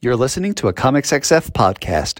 You're listening to a Comics XF podcast.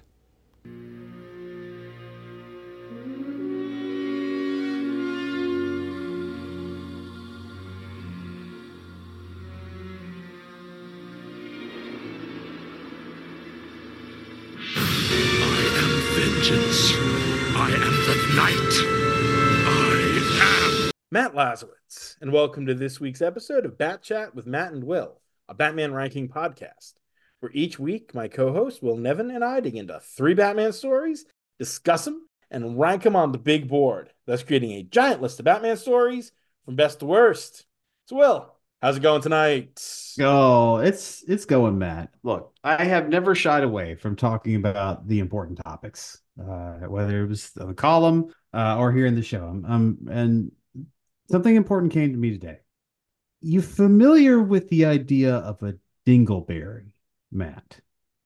Matt Lazowitz, and welcome to this week's episode of Bat Chat with Matt and Will, a Batman ranking podcast, where each week my co-host Will Nevin and I dig into 3 Batman stories, discuss them, and rank them on the big board, thus creating a giant list of Batman stories from best to worst. So Will, how's it going tonight? Oh, it's going, Matt. Look, I have never shied away from talking about the important topics, whether it was the column or here in the show. And something important came to me today. You familiar with the idea of a dingleberry, Matt?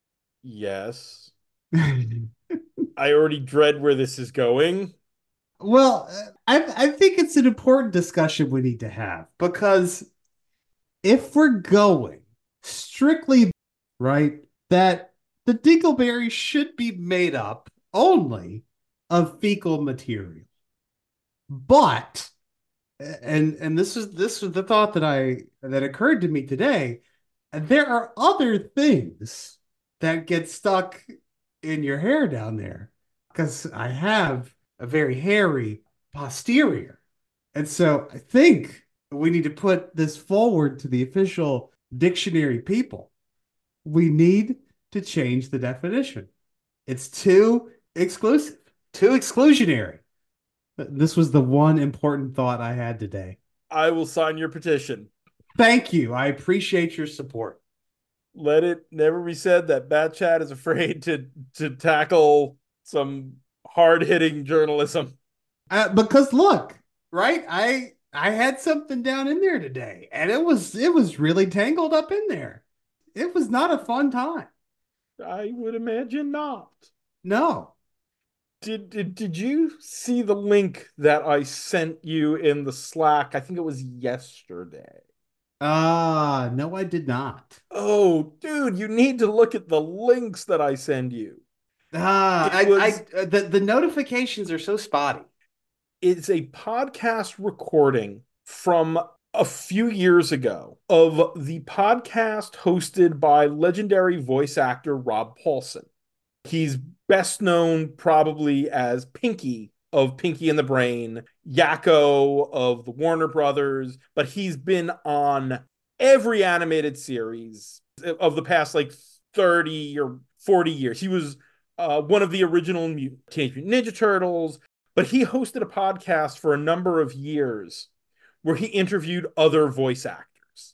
Yes. I already dread where this is going. Well, I think it's an important discussion we need to have, because if we're going strictly right, that the dingleberry should be made up only of fecal material. But and this was the thought that occurred to me today. There are other things that get stuck in your hair down there, because I have a very hairy posterior. And so I think we need to put this forward to the official dictionary people. We need to change the definition. It's too exclusive, too exclusionary. This was the one important thought I had today. I will sign your petition. Thank you. I appreciate your support. Let it never be said that Bat Chat is afraid to tackle some hard-hitting journalism. Because look, right? I had something down in there today, and it was really tangled up in there. It was not a fun time. I would imagine not. No. Did you see the link that I sent you in the Slack? I think it was yesterday. No, I did not. Oh, dude, you need to look at the links that I send you. The notifications are so spotty. It's a podcast recording from a few years ago of the podcast hosted by legendary voice actor Rob Paulsen. He's best known probably as Pinky of Pinky and the Brain, Yakko of the Warner Brothers, but he's been on every animated series of the past like 30 or 40 years. He was one of the original Teenage Mutant Ninja Turtles, but he hosted a podcast for a number of years where he interviewed other voice actors.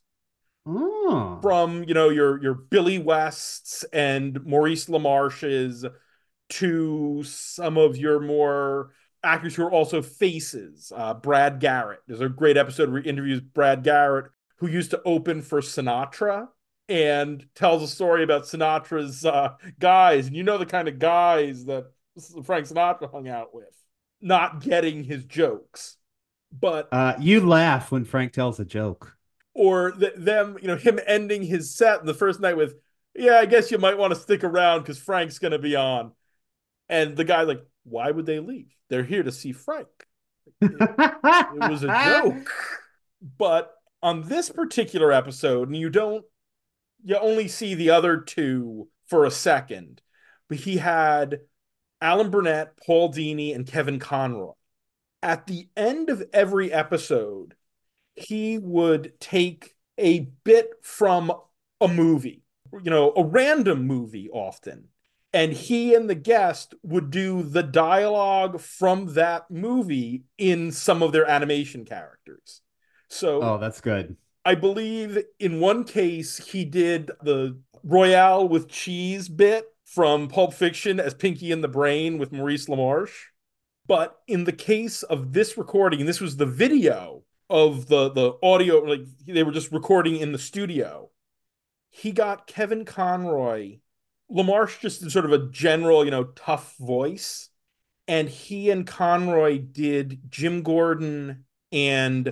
Oh. From, your Billy Wests and Maurice LaMarche's to some of your more actors who are also faces. Brad Garrett. There's a great episode where he interviews Brad Garrett, who used to open for Sinatra, and tells a story about Sinatra's guys. And you know the kind of guys that Frank Sinatra hung out with, not getting his jokes. But you laugh when Frank tells a joke. Or him ending his set the first night with, yeah, I guess you might want to stick around because Frank's going to be on. And the guy, like, why would they leave? They're here to see Frank. It was a joke. But on this particular episode, and you only see the other two for a second, but he had Alan Burnett, Paul Dini, and Kevin Conroy. At the end of every episode, he would take a bit from a movie, a random movie often, and he and the guest would do the dialogue from that movie in some of their animation characters. So, that's good. I believe in one case, he did the Royale with cheese bit from Pulp Fiction as Pinky and the Brain with Maurice LaMarche. But in the case of this recording, and this was the video of the audio, like they were just recording in the studio, he got Kevin Conroy. LaMarche just did sort of a general, tough voice. And he and Conroy did Jim Gordon and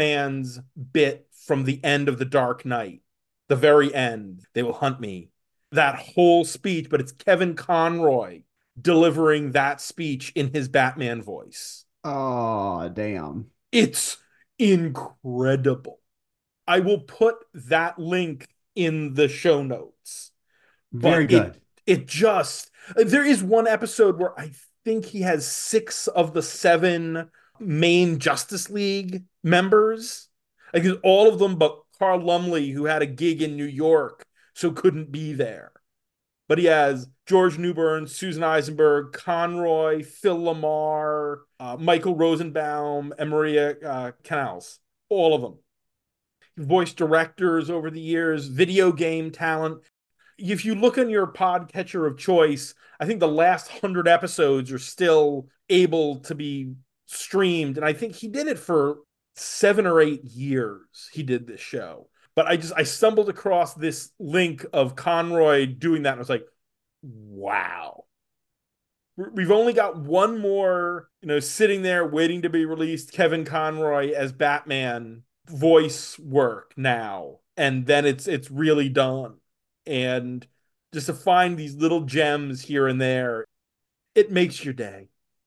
Batman's bit from the end of The Dark Knight. The very end. They will hunt me. that whole speech, but it's Kevin Conroy delivering that speech in his Batman voice. Oh, damn. It's incredible. I will put that link in the show notes. But Very good. it just, there is one episode where I think he has 6 of the 7 main Justice League members. Like all of them but Carl Lumley, who had a gig in New York, so couldn't be there. But he has George Newbern, Susan Eisenberg, Conroy, Phil Lamar, Michael Rosenbaum, and Maria Canals. All of them. Voice directors over the years, video game talent. If you look on your podcatcher of choice, I think the last 100 episodes are still able to be streamed. And I think he did it for 7 or 8 years. He did this show. But I stumbled across this link of Conroy doing that. And I was like, wow. We've only got one more, sitting there waiting to be released, Kevin Conroy as Batman voice work now. And then it's really done. And just to find these little gems here and there, it makes your day.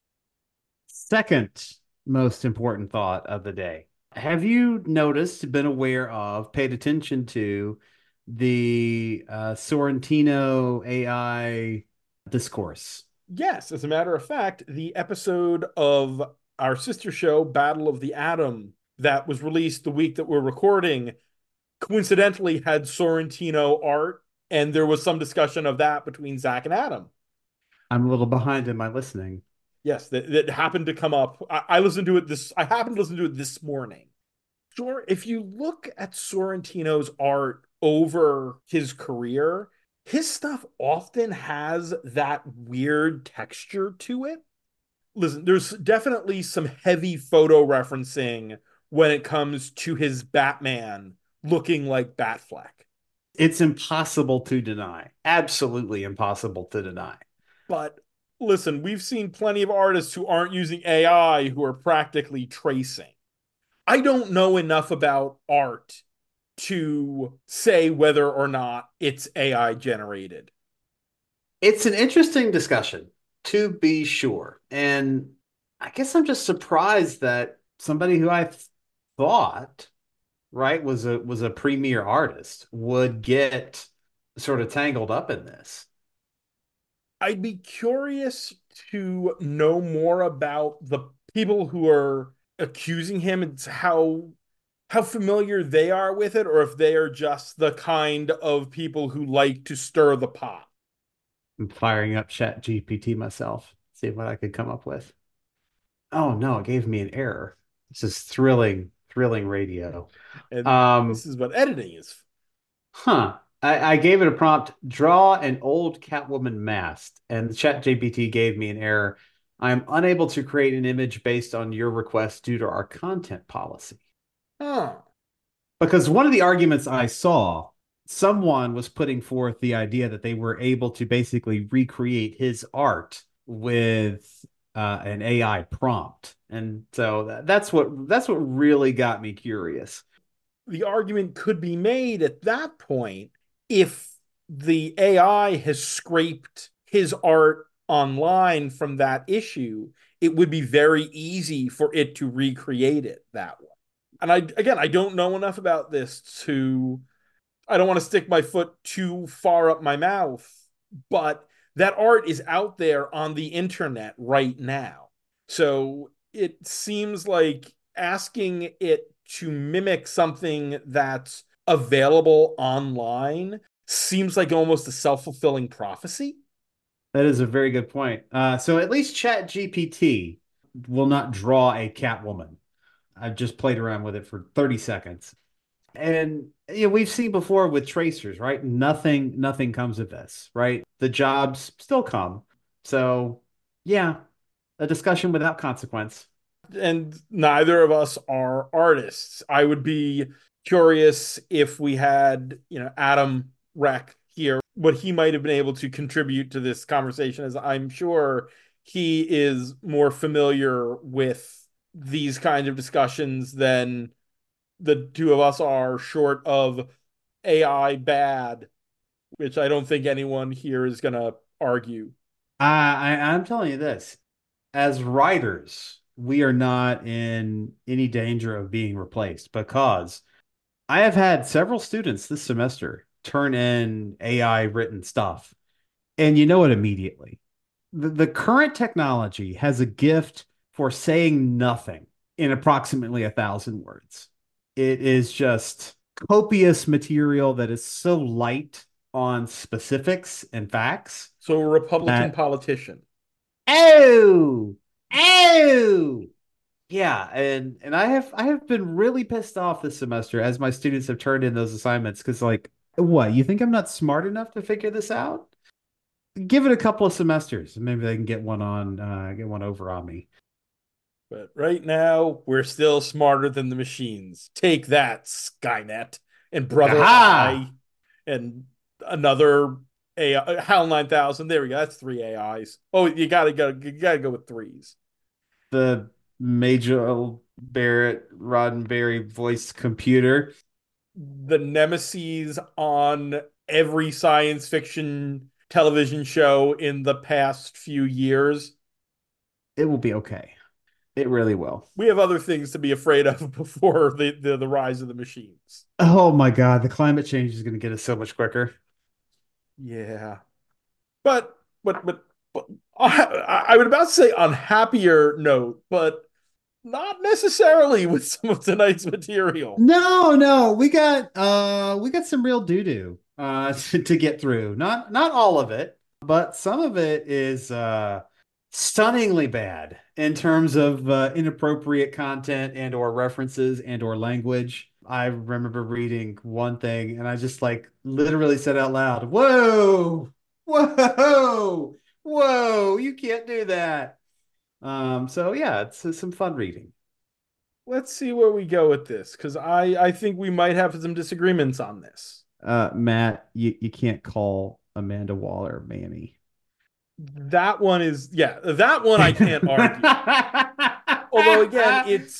Second most important thought of the day. Have you noticed, been aware of, paid attention to the Sorrentino AI discourse? Yes, as a matter of fact, the episode of our sister show, Battle of the Atom, that was released the week that we're recording, coincidentally had Sorrentino art, and there was some discussion of that between Zach and Adam. I'm a little behind in my listening. Yes, that happened to come up. I listened to it I happened to listen to it this morning. Sure, if you look at Sorrentino's art over his career, his stuff often has that weird texture to it. Listen, there's definitely some heavy photo referencing when it comes to his Batman looking like Batfleck. It's impossible to deny. Absolutely impossible to deny. But listen, we've seen plenty of artists who aren't using AI who are practically tracing. I don't know enough about art to say whether or not it's AI generated. It's an interesting discussion, to be sure. And I guess I'm just surprised that somebody who I thought, right, was a premier artist would get sort of tangled up in this. I'd be curious to know more about the people who are accusing him and how familiar they are with it, or if they are just the kind of people who like to stir the pot. I'm firing up Chat GPT myself, see what I could come up with. Oh no, it gave me an error. This is thrilling radio. And this is what editing is. I gave it a prompt, draw an old Catwoman mask, and ChatGPT gave me an error. I am unable to create an image based on your request due to our content policy. Huh. Because one of the arguments I saw, someone was putting forth the idea that they were able to basically recreate his art with an AI prompt. And so that's what really got me curious. The argument could be made at that point if the AI has scraped his art online from that issue, it would be very easy for it to recreate it that way. And I don't know enough about this I don't want to stick my foot too far up my mouth, but that art is out there on the internet right now. So it seems like asking it to mimic something that's available online seems like almost a self-fulfilling prophecy. That is a very good point. So at least ChatGPT will not draw a Catwoman. I've just played around with it for 30 seconds. And we've seen before with tracers, right? Nothing comes of this, right? The jobs still come. So yeah, a discussion without consequence. And neither of us are artists. I would be curious if we had, Adam Reck here, what he might have been able to contribute to this conversation, as I'm sure he is more familiar with these kinds of discussions than the two of us are, short of AI bad which I don't think anyone here is going to argue. I'm telling you this, as writers, we are not in any danger of being replaced because I have had several students this semester turn in AI written stuff, and you know it immediately. The current technology has a gift for saying nothing in approximately 1,000 words. It is just copious material that is so light on specifics and facts So a Republican that politician. oh, oh, yeah, and I have been really pissed off this semester as my students have turned in those assignments because like what, you think I'm not smart enough to figure this out? Give it a couple of semesters and maybe they can get one over on me. But right now, we're still smarter than the machines. Take that, Skynet and Brother Aha! Eye and another AI, HAL 9000. There we go. That's three AIs. Oh, you gotta go with threes. The Major Barrett Roddenberry voice computer. The nemesis on every science fiction television show in the past few years. It will be okay. It really will. We have other things to be afraid of before the rise of the machines. Oh my God, the climate change is going to get us so much quicker. Yeah. But I would about to say on happier note, but not necessarily with some of tonight's material. No, no, we got some real doo-doo to get through. Not all of it, but some of it is stunningly bad in terms of inappropriate content and or references and or language. I remember reading one thing and I just like literally said out loud, "Whoa! Whoa! Whoa, you can't do that." So yeah, it's some fun reading. Let's see where we go with this, because I think we might have some disagreements on this. Matt, you can't call Amanda Waller Mammy. That one is, yeah, that one I can't argue. Although again,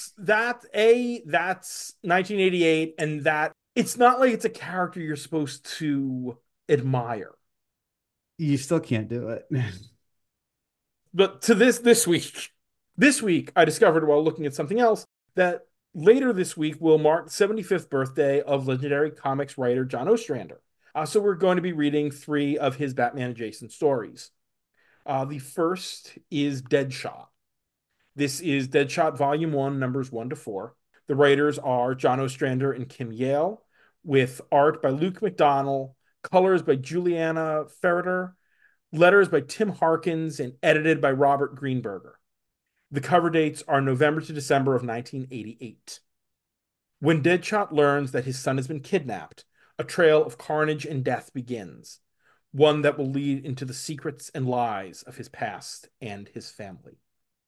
that's 1988, and that it's not like it's a character you're supposed to admire. You still can't do it. But to this week I discovered while looking at something else that later this week will mark the 75th birthday of legendary comics writer John Ostrander. So we're going to be reading three of his Batman adjacent stories. The first is Deadshot. This is Deadshot Volume 1, numbers 1 to 4. The writers are John Ostrander and Kim Yale, with art by Luke McDonnell, colors by Juliana Ferreter, letters by Tim Harkins, and edited by Robert Greenberger. The cover dates are November to December of 1988. When Deadshot learns that his son has been kidnapped, a trail of carnage and death begins, one that will lead into the secrets and lies of his past and his family.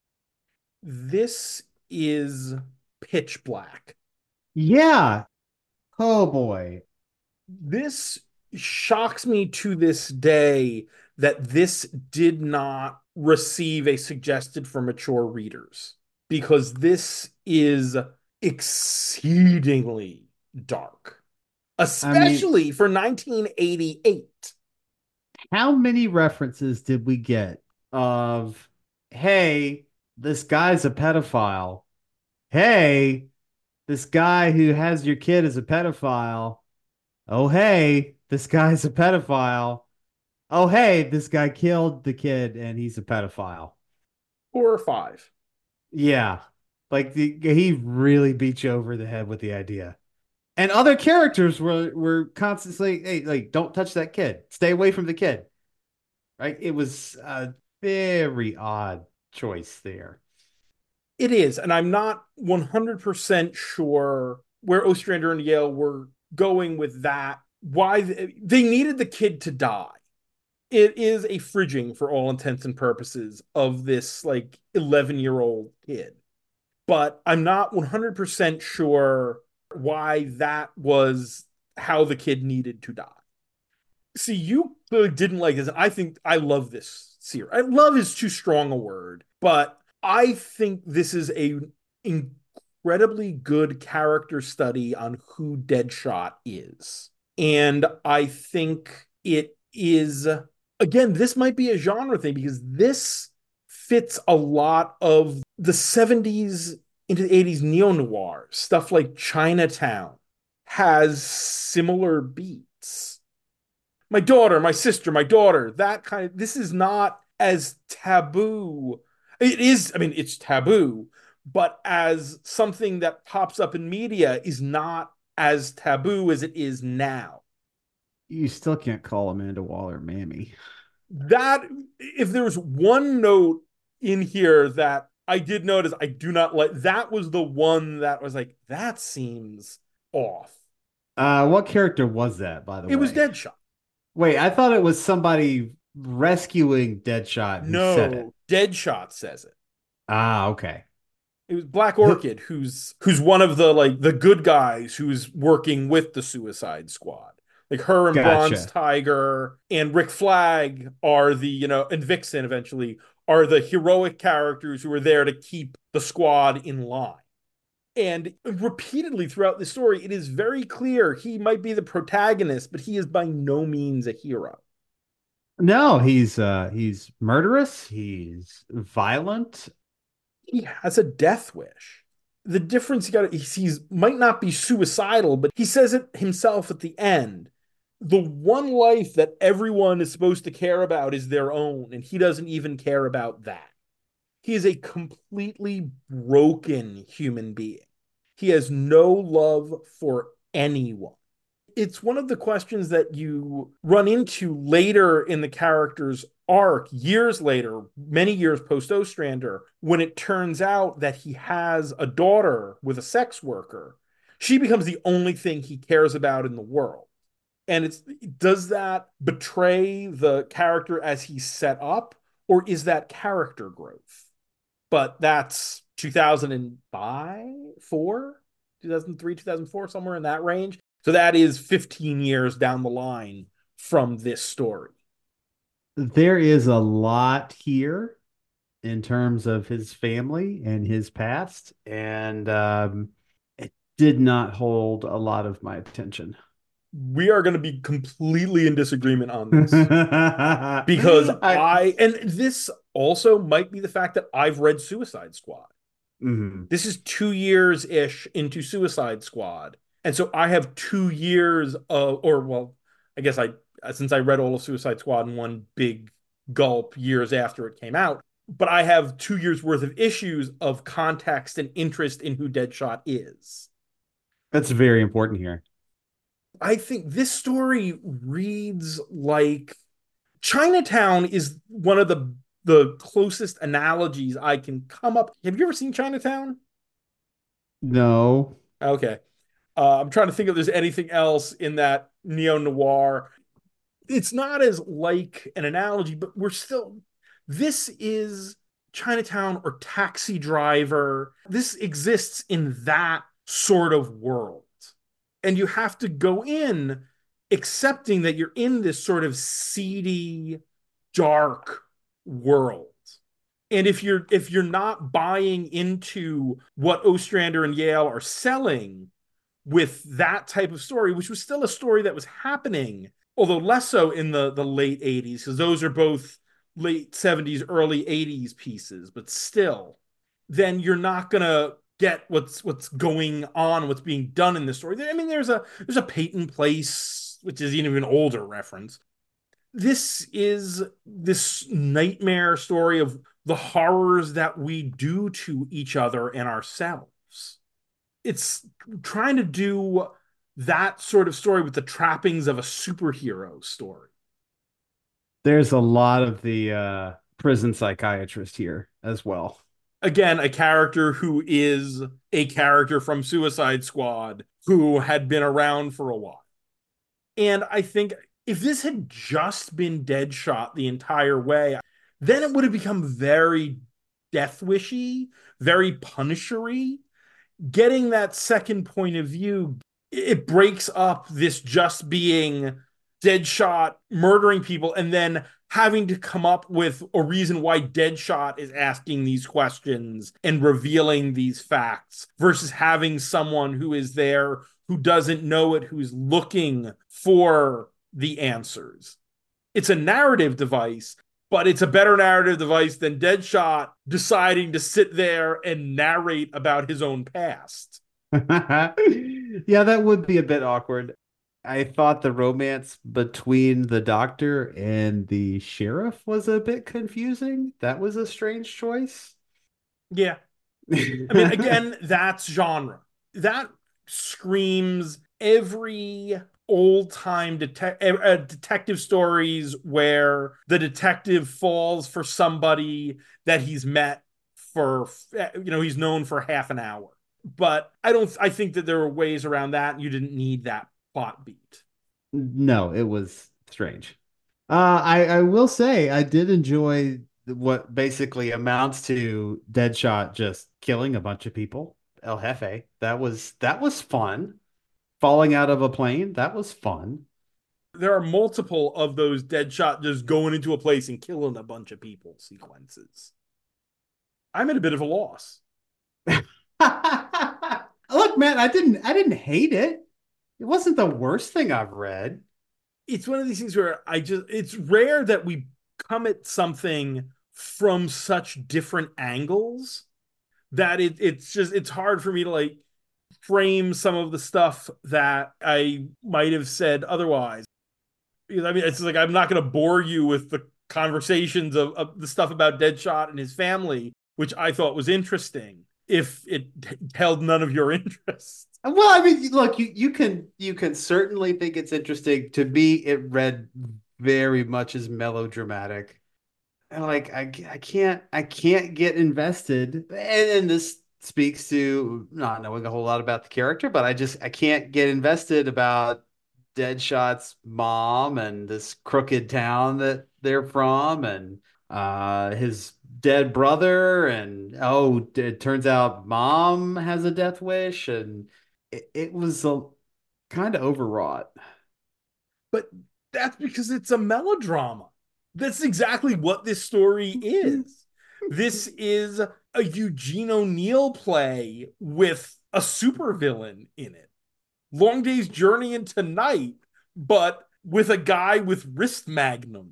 This is pitch black. Yeah. Oh boy. This shocks me to this day that this did not receive a suggested for mature readers, because this is exceedingly dark, I mean, especially for 1988. how many references did we get of, hey, this guy's a pedophile. Hey, this guy who has your kid is a pedophile. Oh, hey, this guy's a pedophile. Oh, hey, this guy killed the kid and he's a pedophile. 4 or 5. Yeah. Like he really beat you over the head with the idea. And other characters were constantly, hey, like, don't touch that kid. Stay away from the kid. Right? It was a very odd choice there. It is, and I'm not 100% sure where Ostrander and Yale were going with that. Why they needed the kid to die. It is a fridging for all intents and purposes of this like 11-year-old kid. But I'm not 100% sure why that was how the kid needed to die. See, you clearly didn't like this. I think I love this series. I love is too strong a word, but I think this is a incredibly good character study on who Deadshot is. And I think it is, again, this might be a genre thing because this fits a lot of the 70s into the 80s neo-noir. Stuff like Chinatown has similar beats. My daughter, my sister, my daughter, that kind of, this is not as taboo. It is, I mean, it's taboo, but as something that pops up in media is not as taboo as it is now. You still can't call Amanda Waller Mammy. That, if there was one note in here that I did notice, I do not like, that was the one that was like, that seems off. What character was that, by the way? It was Deadshot. Wait, I thought it was somebody rescuing Deadshot who said it. No, Deadshot says it. Ah, okay. It was Black Orchid, who's one of the like the good guys who's working with the Suicide Squad. Like her and Gotcha. Bronze Tiger and Rick Flag are the, you know, and Vixen eventually are the heroic characters who are there to keep the squad in line. And repeatedly throughout the story, it is very clear he might be the protagonist, but he is by no means a hero. No, he's murderous, he's violent. He has a death wish. The difference he sees might not be suicidal, but he says it himself at the end. The one life that everyone is supposed to care about is their own, and he doesn't even care about that. He is a completely broken human being. He has no love for anyone. It's one of the questions that you run into later in the character's arc, years later, many years post Ostrander, when it turns out that he has a daughter with a sex worker. She becomes the only thing he cares about in the world. And does that betray the character as he's set up, or is that character growth? But that's 2005, 2003, 2004, somewhere in that range. So that is 15 years down the line from this story. There is a lot here in terms of his family and his past, and it did not hold a lot of my attention. We are going to be completely in disagreement on this because and this also might be the fact that I've read Suicide Squad. Mm-hmm. This is 2 years-ish into Suicide Squad. And so I have 2 years of, or well, I guess since I read all of Suicide Squad in one big gulp years after it came out, but I have 2 years worth of issues of context and interest in who Deadshot is. That's very important here. I think this story reads like Chinatown is one of the closest analogies I can come up. Have you ever seen Chinatown? No. Okay. I'm trying to think if there's anything else in that neo-noir. It's not as like an analogy, but this is Chinatown or Taxi Driver. This exists in that sort of world. And you have to go in accepting that you're in this sort of seedy, dark world. And if you're not buying into what Ostrander and Yale are selling with that type of story, which was still a story that was happening, although less so in the late 80s, because those are both late 70s, early 80s pieces, but still, then you're not going to get what's going on, what's being done in this story. I mean, there's a Peyton Place, which is even an older reference. This is this nightmare story of the horrors that we do to each other and ourselves. It's trying to do that sort of story with the trappings of a superhero story. There's a lot of the prison psychiatrist here as well. Again, a character who is a character from Suicide Squad who had been around for a while. And I think if this had just been Deadshot the entire way, then it would have become very death wishy, very punishery. Getting that second point of view, it breaks up this just being Deadshot murdering people and then having to come up with a reason why Deadshot is asking these questions and revealing these facts versus having someone who is there who doesn't know it, who's looking for the answers. It's a narrative device, but it's a better narrative device than Deadshot deciding to sit there and narrate about his own past. Yeah, that would be a bit awkward. I thought the romance between the doctor and the sheriff was a bit confusing. That was a strange choice. Yeah. I mean, again, that's genre. That screams every old-time detective stories where the detective falls for somebody that he's met for, he's known for half an hour. But I think that there were ways around that, and you didn't need that plot beat. No, it was strange. I will say I did enjoy what basically amounts to Deadshot just killing a bunch of people. El Jefe. That was fun. Falling out of a plane, that was fun. There are multiple of those Deadshot just going into a place and killing a bunch of people sequences. I'm at a bit of a loss. Look, man, I didn't hate it. It wasn't the worst thing I've read. It's one of these things where it's rare that we come at something from such different angles that it's hard for me to like frame some of the stuff that I might have said otherwise. Because, I mean, it's like I'm not going to bore you with the conversations of the stuff about Deadshot and his family, which I thought was interesting, if it held none of your interest. Well, I mean, look, you can certainly think it's interesting. To me, it read very much as melodramatic. And like I can't get invested. And this speaks to not knowing a whole lot about the character, but I can't get invested about Deadshot's mom and this crooked town that they're from and his dead brother and it turns out mom has a death wish and it was a kind of overwrought. But that's because it's a melodrama. That's exactly what this story is. This is a Eugene O'Neill play with a supervillain in it. Long Day's Journey into Night, but with a guy with wrist magnums.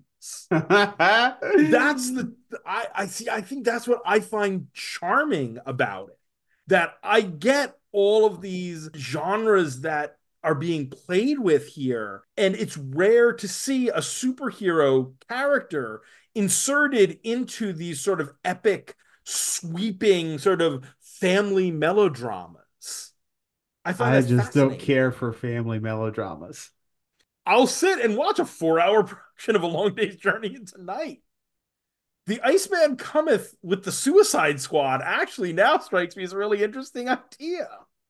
That's the I see. I think that's what I find charming about it. That I get all of these genres that are being played with here, and it's rare to see a superhero character inserted into these sort of epic, sweeping sort of family melodramas. I find I that's just don't fascinating. care for family melodramas. I'll sit and watch a 4-hour production of A Long Day's Journey into Night. The Iceman Cometh with the Suicide Squad actually now strikes me as a really interesting idea.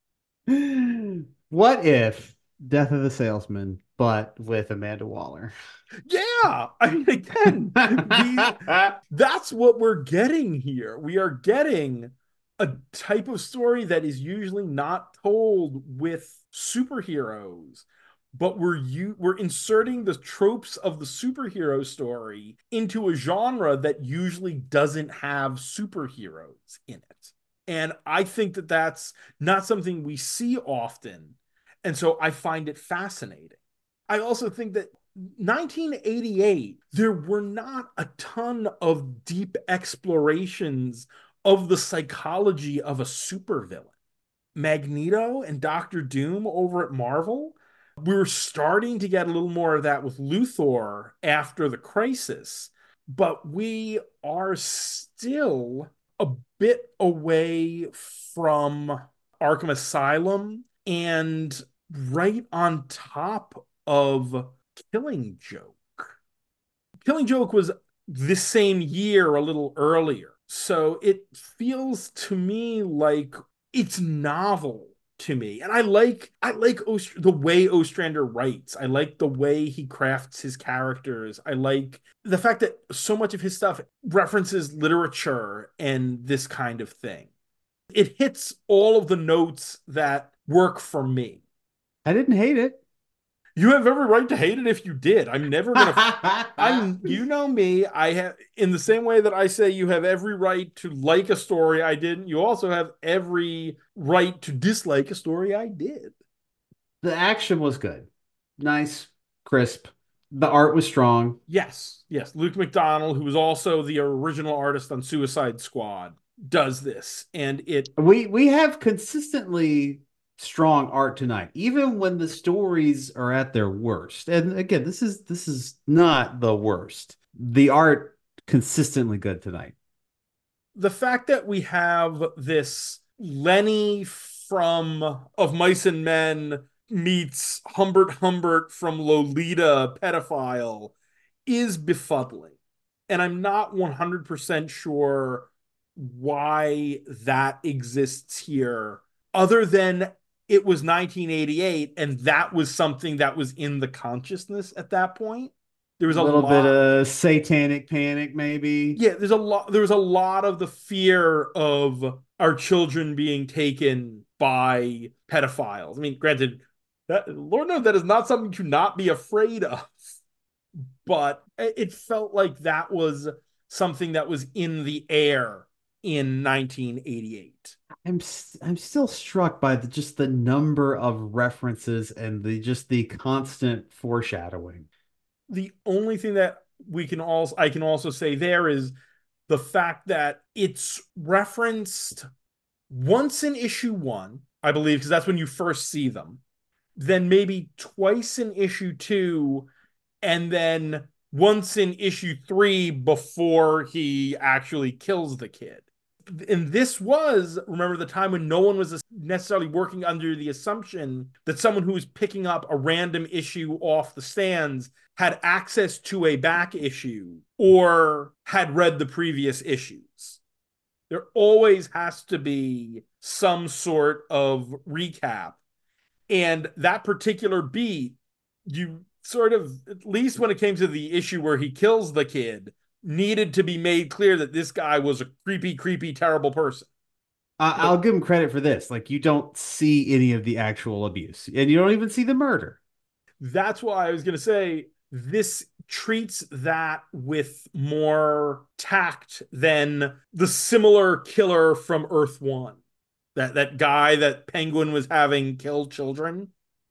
What if Death of the Salesman, but with Amanda Waller? Yeah, I mean, again, that's what we're getting here. We are getting a type of story that is usually not told with superheroes, but we're inserting the tropes of the superhero story into a genre that usually doesn't have superheroes in it. And I think that that's not something we see often. And so I find it fascinating. I also think that 1988, there were not a ton of deep explorations of the psychology of a supervillain. Magneto and Doctor Doom over at Marvel, we were starting to get a little more of that with Luthor after the Crisis, but we are still a bit away from Arkham Asylum and right on top of Killing Joke. Killing Joke was this same year, a little earlier. So it feels to me like it's novel to me. And I like the way Ostrander writes. I like the way he crafts his characters. I like the fact that so much of his stuff references literature and this kind of thing. It hits all of the notes that work for me. I didn't hate it. You have every right to hate it if you did. I'm never gonna. You know me. I have, in the same way that I say you have every right to like a story I didn't, you also have every right to dislike a story I did. The action was good. Nice, crisp. The art was strong. Yes, yes. Luke McDonnell, who was also the original artist on Suicide Squad, does this, and We have consistently strong art tonight, even when the stories are at their worst. And again, this is not the worst. The art consistently good tonight. the fact that we have this Lenny from Of Mice and Men meets Humbert Humbert from Lolita pedophile is befuddling. And I'm not 100% sure why that exists here, other than it was 1988 and that was something that was in the consciousness at that point. There was A a little bit lot. of satanic panic, maybe. Yeah, there's a lot of the fear of our children being taken by pedophiles. I mean, granted, that Lord knows that is not something to not be afraid of, but it felt like that was something that was in the air in 1988. I'm still struck by just the number of references and the constant foreshadowing. The only thing that we can also I can also say there is the fact that it's referenced once in issue 1, I believe, because that's when you first see them, then maybe twice in issue 2, and then once in issue 3 before he actually kills the kid. And this was, remember, the time when no one was necessarily working under the assumption that someone who was picking up a random issue off the stands had access to a back issue or had read the previous issues. There always has to be some sort of recap. And that particular beat, you sort of, at least when it came to the issue where he kills the kid, needed to be made clear that this guy was a creepy, creepy, terrible person. I'll give him credit for this. Like, you don't see any of the actual abuse, and you don't even see the murder. That's why I was going to say this treats that with more tact than the similar killer from Earth One. That guy that Penguin was having kill children.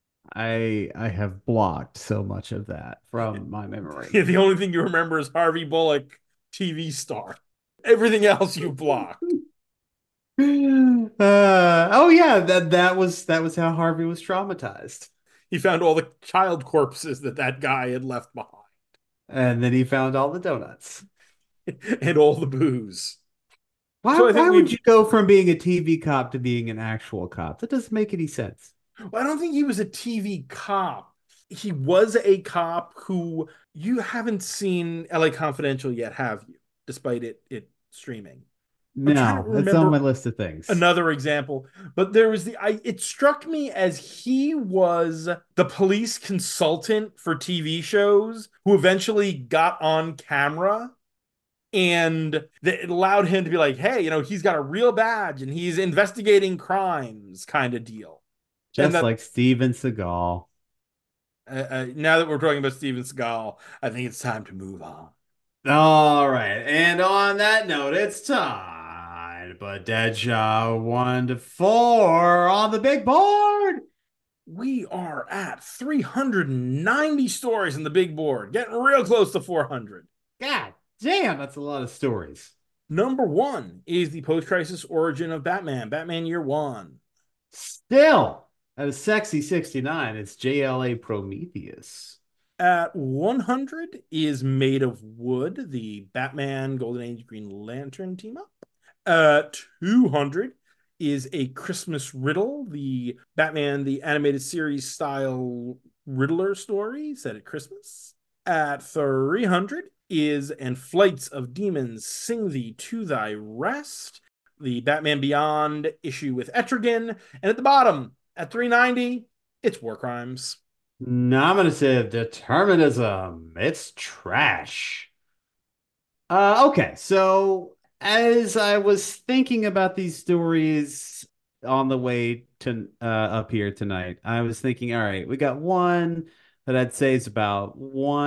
I have blocked so much of that from my memory. Yeah, the only thing you remember is Harvey Bullock, TV star. Everything else you blocked. Oh yeah, that was how Harvey was traumatized. He found all the child corpses that guy had left behind, And then he found all the donuts. and all the booze. Why So I why think would we you go from being a TV cop to being an actual cop? That doesn't make any sense. Well, I don't think he was a TV cop. He was a cop who you haven't seen LA Confidential yet, have you? Despite it streaming. I'm trying to No, it's on my remember list of things. another example, but there was it struck me as he was the police consultant for TV shows who eventually got on camera, and it allowed him to be like, hey, he's got a real badge and he's investigating crimes kind of deal. And Just that like Steven Seagal. now that we're talking about Steven Seagal, I think it's time to move on. All right. And on that note, it's time to put Deadshot 1 to 4 on the big board. We are at 390 stories in the big board, getting real close to 400. God damn, that's a lot of stories. Number 1 is the post-crisis origin of Batman, Batman Year One. Still, at a sexy 69, it's JLA Prometheus. At 100 is Made of Wood, the Batman Golden Age Green Lantern team up. At 200 is A Christmas Riddle, the Batman the Animated Series style Riddler story set at Christmas. At 300 is And Flights of Demons Sing Thee to Thy Rest, the Batman Beyond issue with Etrigan. And at the bottom, at 390, it's War Crimes. Nominative determinism. It's trash. Okay, so as I was thinking about these stories on the way to up here tonight, I was thinking, all right, we got one that I'd say is about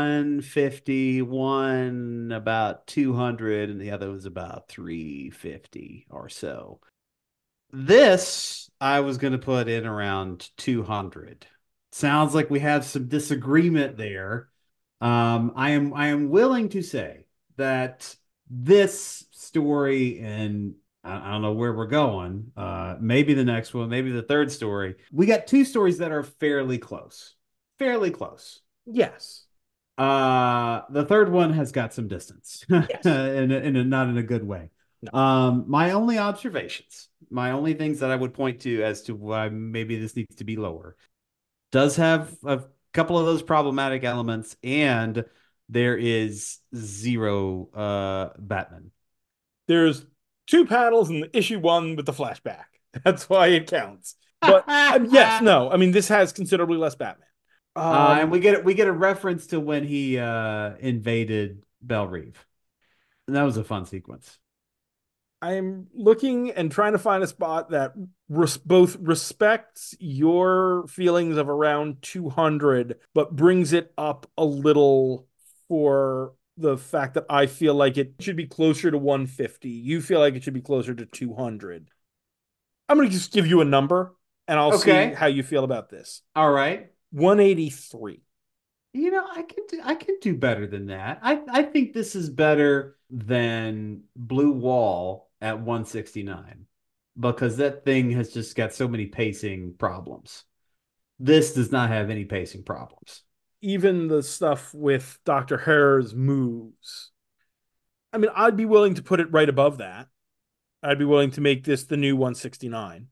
150, one about 200, and the other was about 350 or so. This I was going to put in around 200. Sounds like we have some disagreement there. I am willing to say that this story, and I don't know where we're going, maybe the next one, maybe the third story. We got two stories that are fairly close. Fairly close. Yes. The third one has got some distance Yes. not in a good way. No. My only observations, my only things that I would point to as to why maybe this needs to be lower, does have a couple of those problematic elements, and there is zero Batman. There's two panels in issue one with the flashback. That's why it counts. But yes, no. I mean, this has considerably less Batman. And we get a reference to when he invaded Belle Reve. And that was a fun sequence. I'm looking and trying to find a spot that both respects your feelings of around 200, but brings it up a little for the fact that I feel like it should be closer to 150. You feel like it should be closer to 200. I'm going to just give you a number and I'll see how you feel about this. All right. 183. I can do better than that. I think this is better than Blue Wall at 169 because that thing has just got so many pacing problems. This does not have any pacing problems. Even the stuff with Dr. Hare's moves. I mean, I'd be willing to put it right above that. I'd be willing to make this the new 169.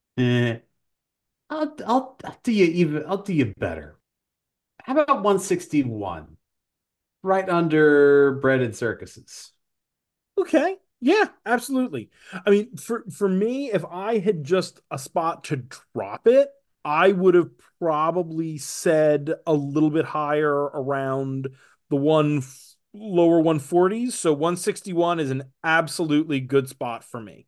I'll do you better. How about 161? Right under Bread and Circuses. Okay. Yeah, absolutely. I mean, for me, if I had just a spot to drop it, I would have probably said a little bit higher around the lower 140s. So 161 is an absolutely good spot for me.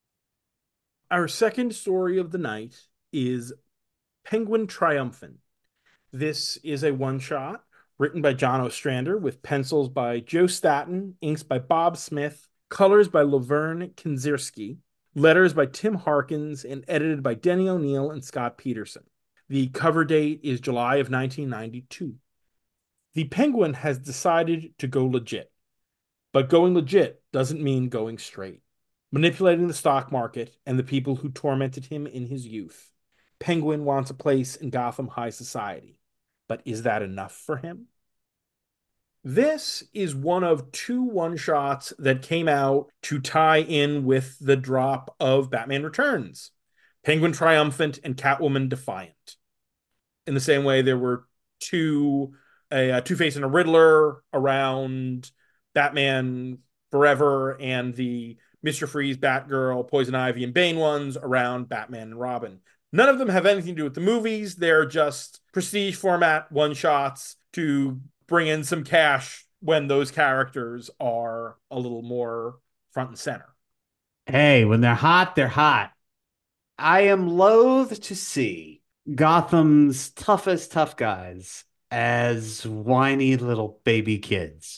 Our second story of the night is Penguin Triumphant. This is a one-shot written by John Ostrander with pencils by Joe Staton, inks by Bob Smith, colors by Laverne Kinzierski, letters by Tim Harkins, and edited by Denny O'Neil and Scott Peterson. The cover date is July of 1992. The Penguin has decided to go legit, but going legit doesn't mean going straight, manipulating the stock market and the people who tormented him in his youth. Penguin wants a place in Gotham High Society, but is that enough for him? This is one of two one-shots that came out to tie in with the drop of Batman Returns, Penguin Triumphant and Catwoman Defiant. In the same way, there were Two-Face and a Riddler around Batman Forever and the Mr. Freeze, Batgirl, Poison Ivy, and Bane ones around Batman and Robin. None of them have anything to do with the movies. They're just prestige format one-shots to bring in some cash when those characters are a little more front and center. Hey, when they're hot, they're hot. I am loath to see Gotham's toughest tough guys as whiny little baby kids.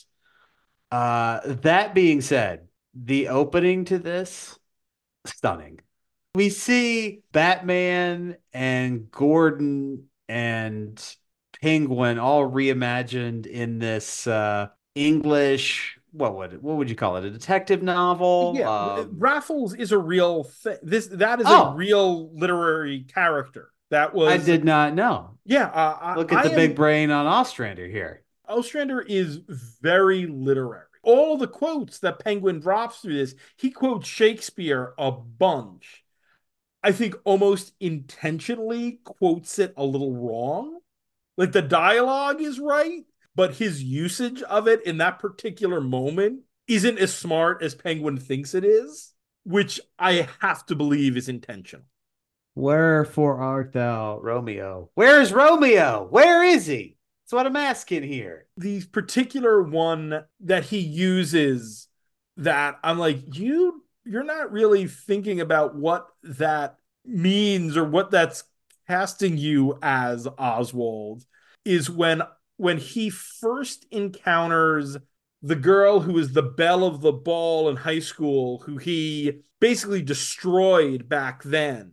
That being said, the opening to this, stunning. We see Batman and Gordon and Penguin all reimagined in this English, what would you call it? A detective novel? Yeah, Raffles is a real thing. That is a real literary character. That was I did not know. Yeah, look at the big brain on Ostrander here. Ostrander is very literary. All the quotes that Penguin drops through this, he quotes Shakespeare a bunch. I think almost intentionally quotes it a little wrong. Like the dialogue is right, but his usage of it in that particular moment isn't as smart as Penguin thinks it is, which I have to believe is intentional. Wherefore art thou, Romeo? Where is Romeo? Where is he? That's what I'm asking here. The particular one that he uses that I'm like, you're not really thinking about what that means or what that's casting you as, Oswald, is when he first encounters the girl who is the belle of the ball in high school, who he basically destroyed back then.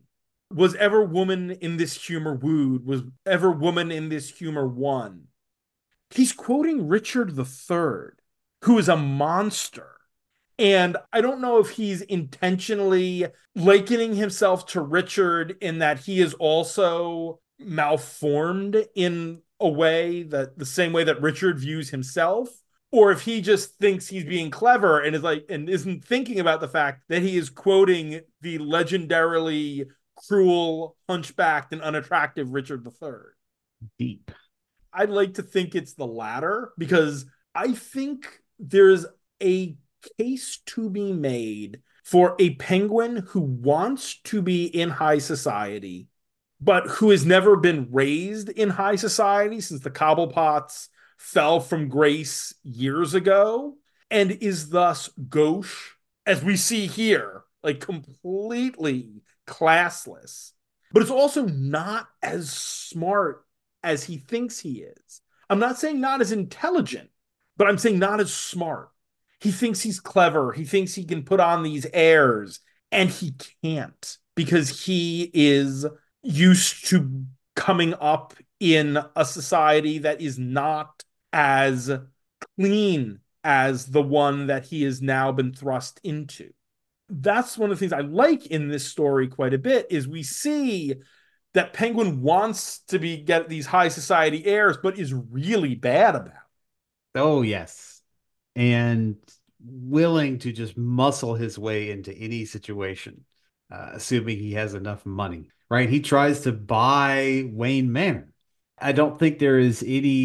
Was ever woman in this humor wooed? Was ever woman in this humor won? He's quoting Richard III, who is a monster. And I don't know if he's intentionally likening himself to Richard in that he is also malformed in a way that the same way that Richard views himself, or if he just thinks he's being clever and is like and isn't thinking about the fact that he is quoting the legendarily cruel, hunchbacked, and unattractive Richard III. Deep. I'd like to think it's the latter because I think there's a case to be made for a penguin who wants to be in high society, but who has never been raised in high society since the Cobblepots fell from grace years ago, and is thus gauche, as we see here, like completely classless. But it's also not as smart as he thinks he is. I'm not saying not as intelligent, but I'm saying not as smart. He thinks he's clever. He thinks he can put on these airs, and he can't because he is used to coming up in a society that is not as clean as the one that he has now been thrust into. That's one of the things I like in this story quite a bit is we see that Penguin wants to get these high society airs, but is really bad about it. Oh, yes. And willing to just muscle his way into any situation, assuming he has enough money, right? He tries to buy Wayne Manor. I don't think there is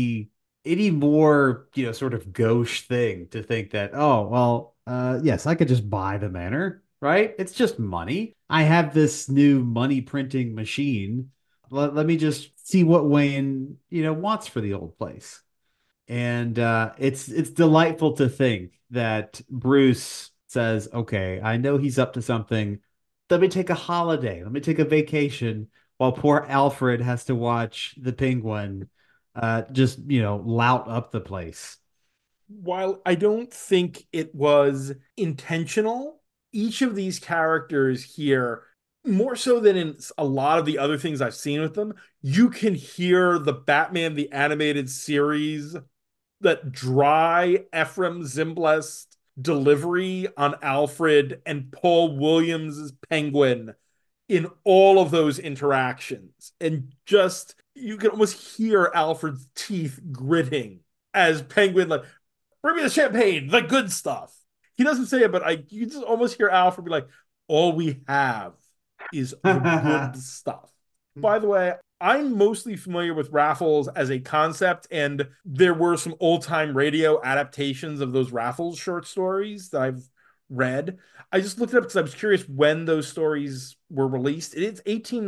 any more, sort of gauche thing to think that, oh, well, yes, I could just buy the manor, right? It's just money. I have this new money printing machine. Let me just see what Wayne, wants for the old place. And it's delightful to think that Bruce says, okay, I know he's up to something. Let me take a holiday. Let me take a vacation while poor Alfred has to watch the penguin just, lout up the place. While I don't think it was intentional, each of these characters here, more so than in a lot of the other things I've seen with them, you can hear the Batman the Animated Series, that dry Ephraim Zimbalist delivery on Alfred and Paul Williams' Penguin in all of those interactions. And just, you can almost hear Alfred's teeth gritting as Penguin, like, bring me the champagne, the good stuff. He doesn't say it, but you just almost hear Alfred be like, all we have is the good stuff. By the way, I'm mostly familiar with Raffles as a concept, and there were some old-time radio adaptations of those Raffles short stories that I've read. I just looked it up because I was curious when those stories were released. It's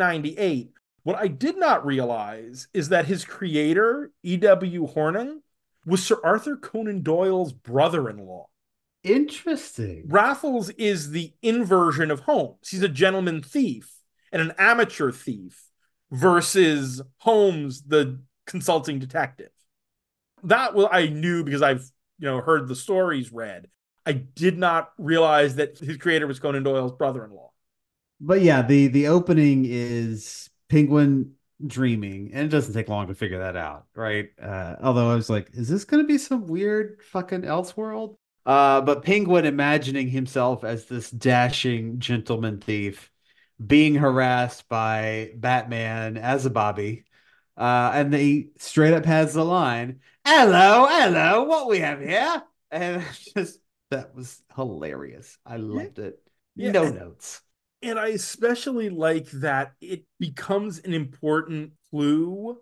1898. What I did not realize is that his creator, E.W. Hornung, was Sir Arthur Conan Doyle's brother-in-law. Interesting. Raffles is the inversion of Holmes. He's a gentleman thief and an amateur thief versus Holmes, the consulting detective. That I knew because I've heard the stories read. I did not realize that his creator was Conan Doyle's brother-in-law. But yeah, the opening is Penguin dreaming, and it doesn't take long to figure that out, right? Although I was like, is this going to be some weird fucking Elseworld? But Penguin imagining himself as this dashing gentleman thief being harassed by Batman as a Bobby. And he straight up has the line, hello, what we have here? And that was hilarious. I loved it. Yeah. No notes. And I especially like that it becomes an important clue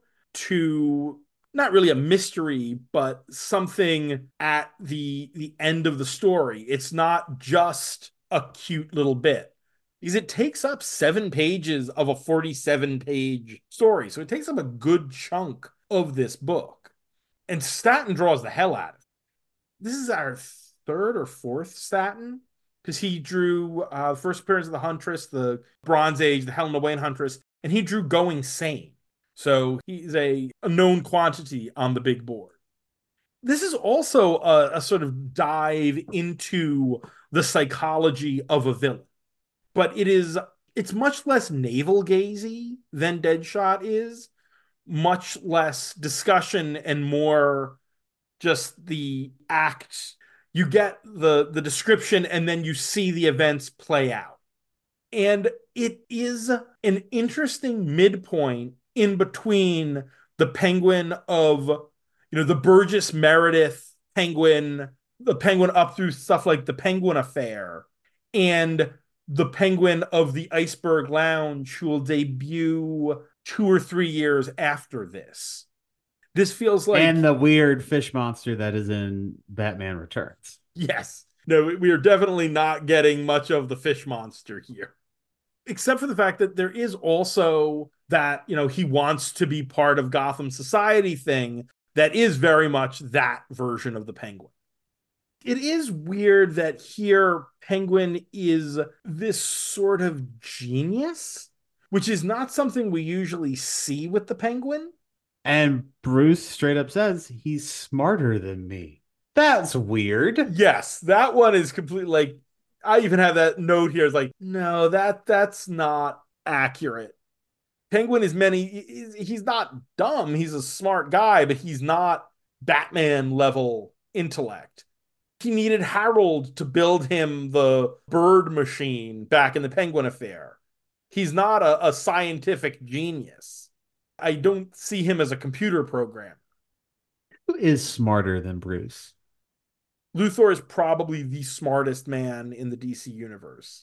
to not really a mystery, but something at the end of the story. It's not just a cute little bit. Because it takes up 7 pages of a 47-page story. So it takes up a good chunk of this book. And Staton draws the hell out of it. This is our 3rd or 4th Staton, because he drew first appearance of the Huntress, the Bronze Age, the Helena Wayne Huntress, and he drew Going Sane. So he's a known quantity on the big board. This is also a sort of dive into the psychology of a villain. But it is It's much less navel-gazy than Deadshot is, much less discussion and more just the act. You get the description and then you see the events play out. And it is an interesting midpoint in between the Penguin of, the Burgess Meredith Penguin, the Penguin up through stuff like the Penguin Affair, and the Penguin of the Iceberg Lounge, who will debut 2 or 3 years after this. This feels like. And the weird fish monster that is in Batman Returns. Yes. No, we are definitely not getting much of the fish monster here. Except for the fact that there is also that, he wants to be part of Gotham society thing that is very much that version of the Penguin. It is weird that here Penguin is this sort of genius, which is not something we usually see with the Penguin. And Bruce straight up says, he's smarter than me. That's weird. Yes, that one is completely like, I even have that note here. It's like, no, that's not accurate. Penguin is he's not dumb. He's a smart guy, but he's not Batman level intellect. He needed Harold to build him the bird machine back in the Penguin Affair. He's not a scientific genius. I don't see him as a computer programmer. Who is smarter than Bruce? Luthor is probably the smartest man in the DC universe.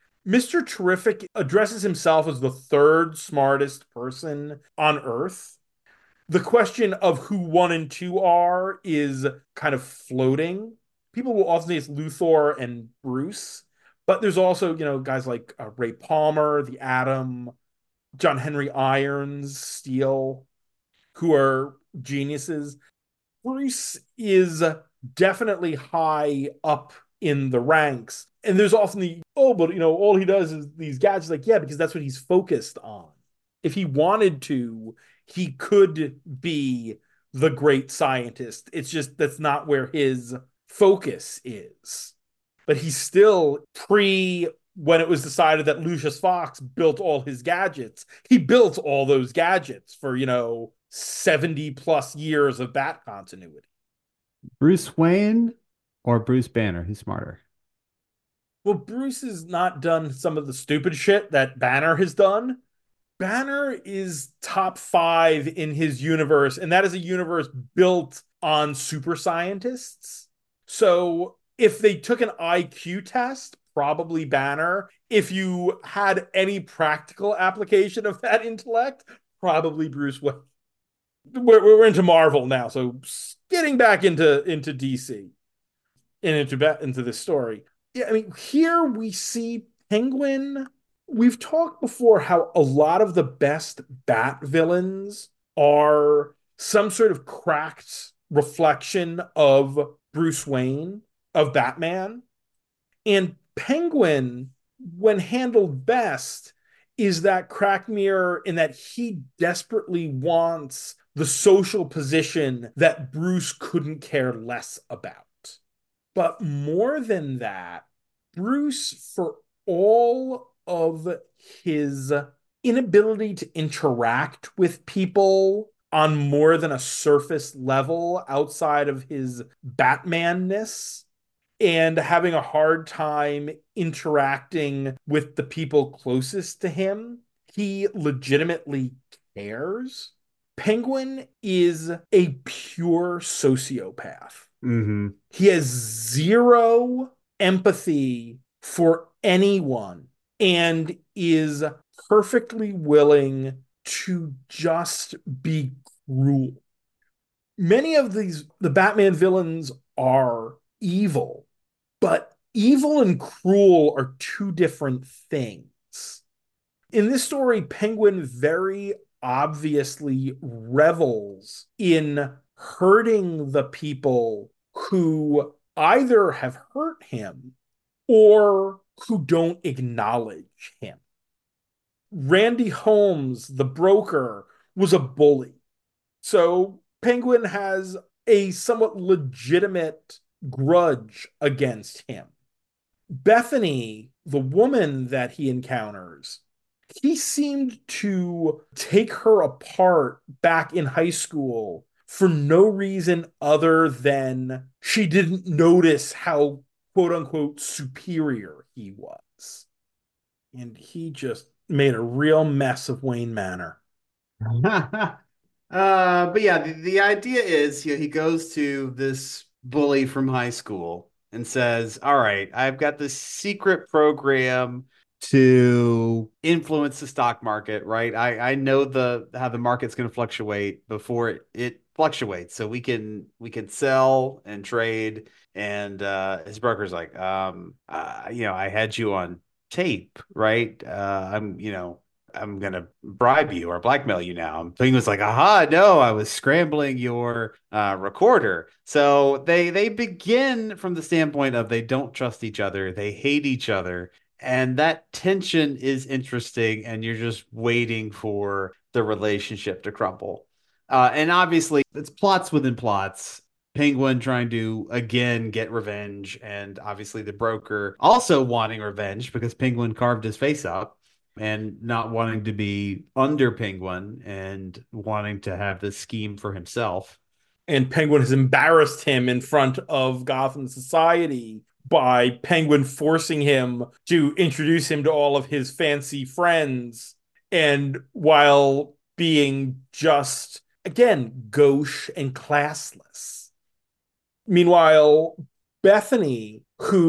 Mr. Terrific addresses himself as the third smartest person on Earth. The question of who 1 and 2 are is kind of floating. People will often say it's Luthor and Bruce, but there's also, guys like Ray Palmer, the Atom, John Henry Irons, Steel, who are geniuses. Bruce is definitely high up in the ranks. And there's often all he does is these gadgets. Like, yeah, because that's what he's focused on. If he wanted to, he could be the great scientist. It's just that's not where his focus is. But he's still when it was decided that Lucius Fox built all his gadgets. He built all those gadgets for, 70 plus years of Bat continuity. Bruce Wayne or Bruce Banner? Who's smarter? Well, Bruce has not done some of the stupid shit that Banner has done. Banner is top 5 in his universe, and that is a universe built on super scientists. So if they took an IQ test, probably Banner. If you had any practical application of that intellect, probably Bruce Wayne. We're into Marvel now, so getting back into DC and into this story. Yeah, I mean, here we see Penguin. We've talked before how a lot of the best Bat villains are some sort of cracked reflection of Bruce Wayne, of Batman. And Penguin, when handled best, is that cracked mirror in that he desperately wants the social position that Bruce couldn't care less about. But more than that, Bruce, for all of his inability to interact with people on more than a surface level outside of his Batmanness, and having a hard time interacting with the people closest to him, he legitimately cares. Penguin is a pure sociopath. Mm-hmm. He has zero empathy for anyone and is perfectly willing to just be cruel. Many of the Batman villains are evil, but evil and cruel are two different things. In this story, Penguin very obviously revels in hurting the people who either have hurt him or who don't acknowledge him. Randy Holmes, the broker, was a bully. So Penguin has a somewhat legitimate grudge against him. Bethany, the woman that he encounters, he seemed to take her apart back in high school for no reason other than she didn't notice how quote unquote superior he was. And he just made a real mess of Wayne Manor. But yeah, the idea is, he goes to this bully from high school and says, "All right, I've got this secret program to influence the stock market, right? I know how the market's going to fluctuate before it fluctuates, so we can sell and trade." And his broker's like, I had you on tape, right? I'm gonna bribe you or blackmail you now. Thing was like, aha, no, I was scrambling your recorder. So they begin from the standpoint of they don't trust each other, they hate each other, and that tension is interesting, and you're just waiting for the relationship to crumble. And obviously, it's plots within plots. Penguin trying to again get revenge, and obviously the broker also wanting revenge because Penguin carved his face up and not wanting to be under Penguin and wanting to have this scheme for himself. And Penguin has embarrassed him in front of Gotham society by Penguin forcing him to introduce him to all of his fancy friends. And while being just, again, gauche and classless. Meanwhile, Bethany,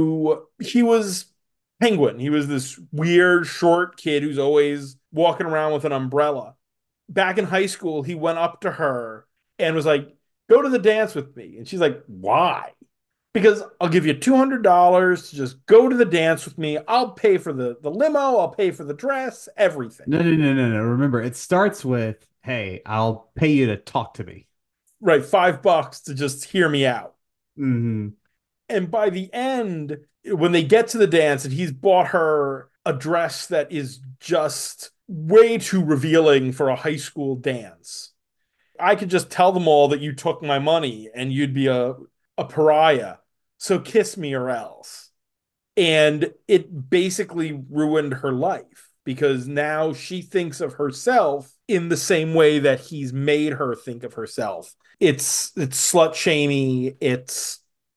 he was Penguin. He was this weird, short kid who's always walking around with an umbrella. Back in high school, he went up to her and was like, go to the dance with me. And she's like, why? Because I'll give you $200 to just go to the dance with me. I'll pay for the limo. I'll pay for the dress, everything. No. Remember, it starts with, hey, I'll pay you to talk to me. Right, $5 to just hear me out. Mm-hmm. And by the end, when they get to the dance and he's bought her a dress that is just way too revealing for a high school dance. I could just tell them all that you took my money and you'd be a pariah. So kiss me or else. And it basically ruined her life because now she thinks of herself in the same way that he's made her think of herself. It's slut shamey. It's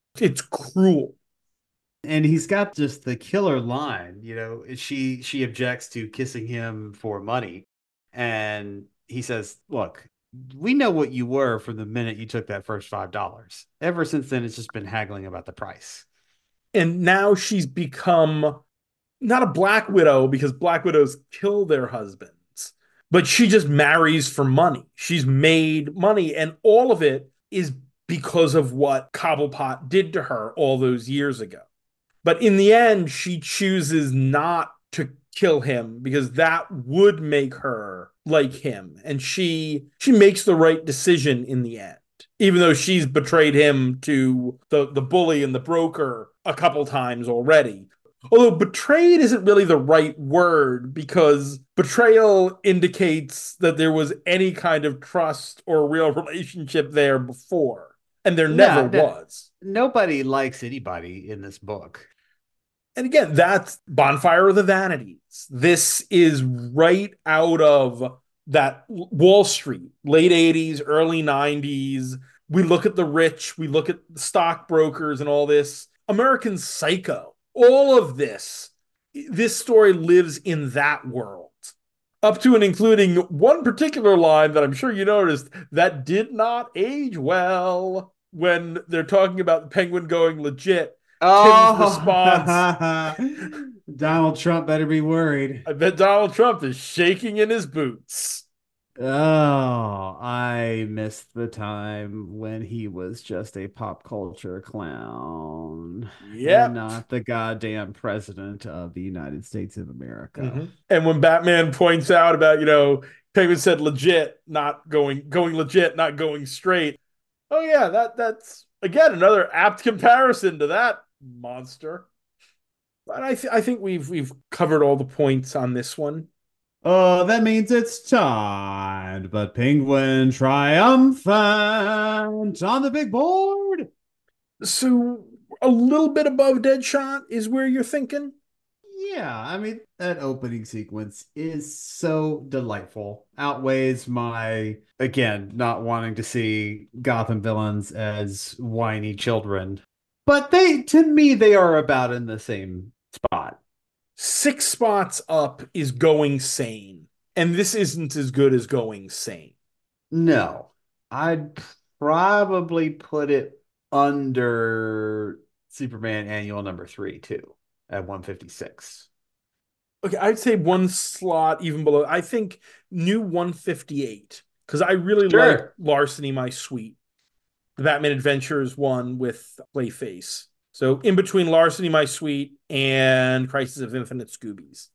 cruel. And he's got just the killer line, she objects to kissing him for money. And he says, look, we know what you were from the minute you took that first $5. Ever since then, it's just been haggling about the price. And now she's become not a Black Widow because Black Widows kill their husbands, but she just marries for money. She's made money, and all of it is because of what Cobblepot did to her all those years ago. But in the end, she chooses not to kill him because that would make her like him. And she makes the right decision in the end, even though she's betrayed him to the bully and the broker a couple times already. Although betrayed isn't really the right word because betrayal indicates that there was any kind of trust or real relationship there before. And there never was. Nobody likes anybody in this book. And again, that's Bonfire of the Vanities. This is right out of that Wall Street, late 80s, early 90s. We look at the rich, we look at the stockbrokers and all this. American Psycho, all of this story lives in that world. Up to and including one particular line that I'm sure you noticed that did not age well when they're talking about the Penguin going legit. Tim's response. Donald Trump better be worried. I bet Donald Trump is shaking in his boots. Oh, I missed the time when he was just a pop culture clown. Yeah. Not the goddamn president of the United States of America. Mm-hmm. And when Batman points out about, Penguin said legit, not going legit, not going straight. Oh yeah, that's again another apt comparison to that monster. But I think we've covered all the points on this one. Oh, that means it's time. But Penguin triumphant on the big board. So A little bit above Deadshot is where you're thinking. Yeah, I mean, that opening sequence is so delightful. Outweighs my, again, not wanting to see Gotham villains as whiny children. But to me, they are about in the same spot. 6 spots up is Going Sane, and this isn't as good as Going Sane. No, I'd probably put it under Superman Annual number 3 too, at 156. Okay, I'd say one slot even below. I think new 158, because I really like Sure. Larceny My Sweet, the Batman Adventures one with Clayface. So in between Larceny My Sweet and Crisis of Infinite Scoobies.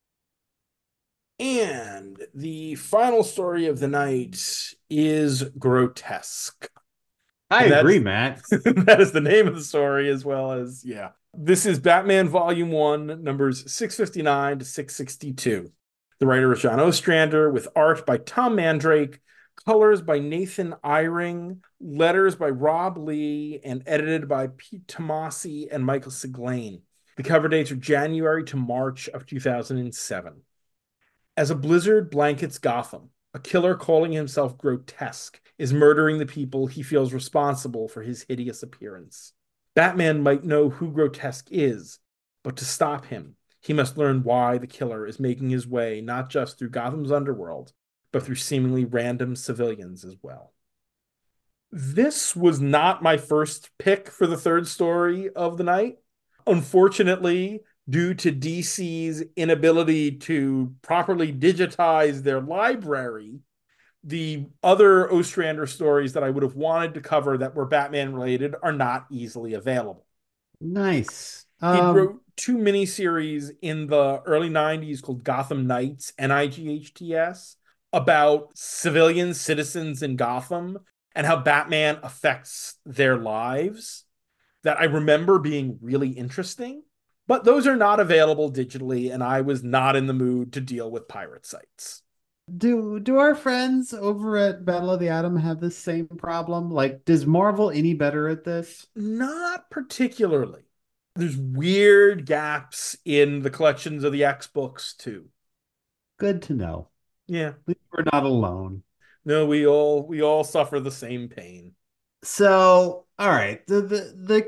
And the final story of the night is Grotesque. I And agree, that's Matt. that is the name of the story, as well as, yeah. This is Batman Volume 1, numbers 659 to 662. The writer is John Ostrander, with art by Tom Mandrake, colors by Nathan Eyring, letters by Rob Lee, and edited by Pete Tomasi and Michael Siglain. The cover dates are January to March of 2007. As a blizzard blankets Gotham, a killer calling himself Grotesque is murdering the people he feels responsible for his hideous appearance. Batman might know who Grotesque is, but to stop him, he must learn why the killer is making his way not just through Gotham's underworld, but through seemingly random civilians as well. This was not my first pick for the third story of the night. Unfortunately, due to DC's inability to properly digitize their library, the other Ostrander stories that I would have wanted to cover that were Batman related are not easily available. Nice. He wrote 2 miniseries in the early 90s called Gotham Knights, NIGHTS, about civilians, citizens in Gotham, and how Batman affects their lives, that I remember being really interesting. But those are not available digitally, and I was not in the mood to deal with pirate sites. Do our friends over at Battle of the Atom have the same problem? Like, does Marvel any better at this? Not particularly. There's weird gaps in the collections of the X books too. Good to know. Yeah. We're not alone. No, we all suffer the same pain. So, all right, the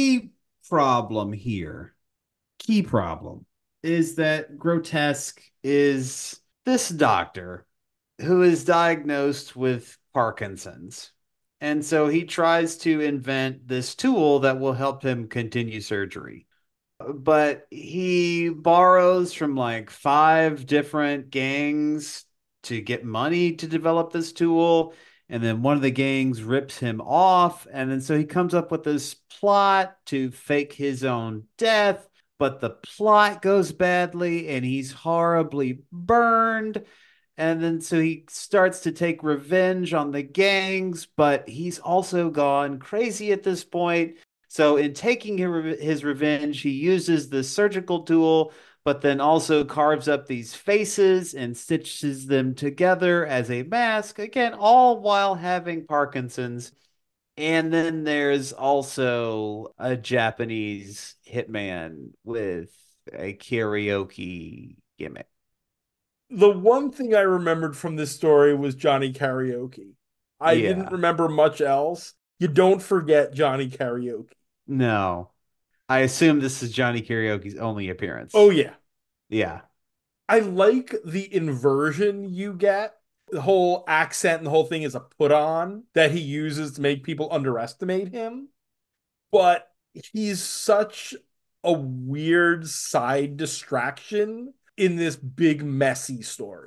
key problem is that Grotesque is this doctor who is diagnosed with Parkinson's. And so he tries to invent this tool that will help him continue surgery. But he borrows from like 5 different gangs to get money to develop this tool. And then one of the gangs rips him off. And then so he comes up with this plot to fake his own death. But the plot goes badly and he's horribly burned. And then so he starts to take revenge on the gangs, but he's also gone crazy at this point. So in taking his revenge, he uses the surgical tool, but then also carves up these faces and stitches them together as a mask. Again, all while having Parkinson's. And then there's also a Japanese hitman with a karaoke gimmick. The one thing I remembered from this story was Johnny Karaoke. I didn't Yeah. remember much else. You don't forget Johnny Karaoke. No. I assume this is Johnny Karaoke's only appearance. Oh, yeah. Yeah. I like the inversion you get. The whole accent and the whole thing is a put on that he uses to make people underestimate him. But he's such a weird side distraction in this big, messy story.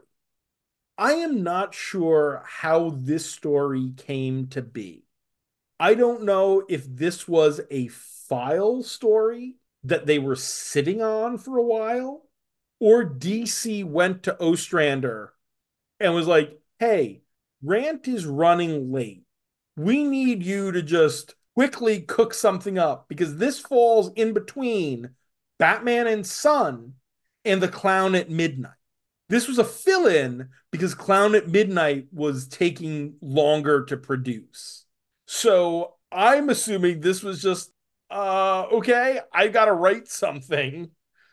I am not sure how this story came to be. I don't know if this was a file story that they were sitting on for a while, or DC went to Ostrander and was like, hey, Grant is running late. We need you to just quickly cook something up because this falls in between Batman and Son and The Clown at Midnight. This was a fill-in because Clown at Midnight was taking longer to produce. So I'm assuming this was just Okay, I gotta write something.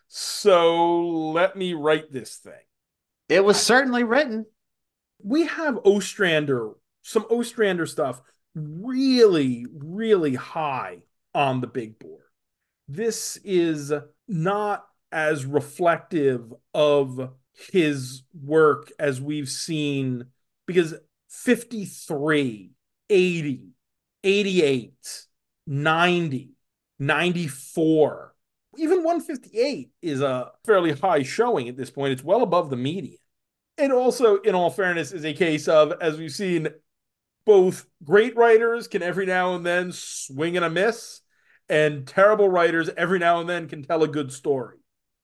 So let me write this thing. It was certainly written. We have some Ostrander stuff really, really high on the big board. This is not as reflective of his work as we've seen because 53, 80, 88, 90, 94, even 158 is a fairly high showing at this point. It's well above the median. And also, in all fairness, is a case of, as we've seen, both great writers can every now and then swing and a miss, and terrible writers every now and then can tell a good story.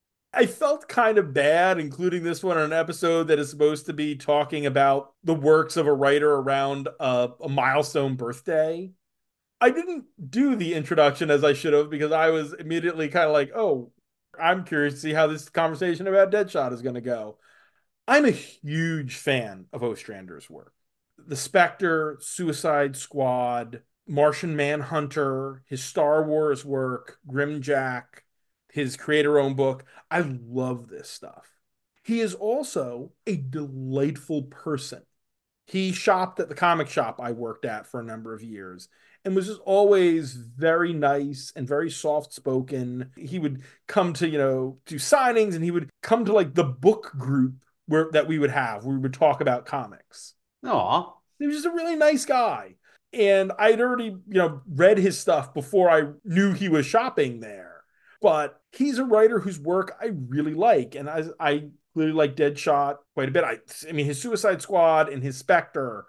I felt kind of bad including this one on an episode that is supposed to be talking about the works of a writer around a milestone birthday. I didn't do the introduction as I should have because I was immediately kind of like, oh, I'm curious to see how this conversation about Deadshot is going to go. I'm a huge fan of Ostrander's work. The Spectre, Suicide Squad, Martian Manhunter, his Star Wars work, Grimjack, his creator-owned book. I love this stuff. He is also a delightful person. He shopped at the comic shop I worked at for a number of years and was just always very nice and very soft spoken. He would come to, do signings, and he would come to like the book group that we would have, where we would talk about comics. Aw. He was just a really nice guy. And I'd already, read his stuff before I knew he was shopping there. But he's a writer whose work I really like. And I really like Deadshot quite a bit. I mean, his Suicide Squad and his Spectre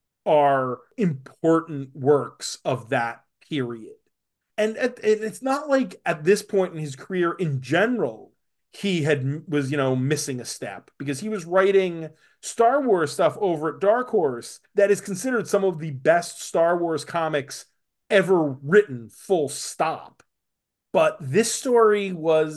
are important works of that period. And it's not like at this point in his career in general, he was missing a step, because he was writing Star Wars stuff over at Dark Horse that is considered some of the best Star Wars comics ever written, full stop. But this story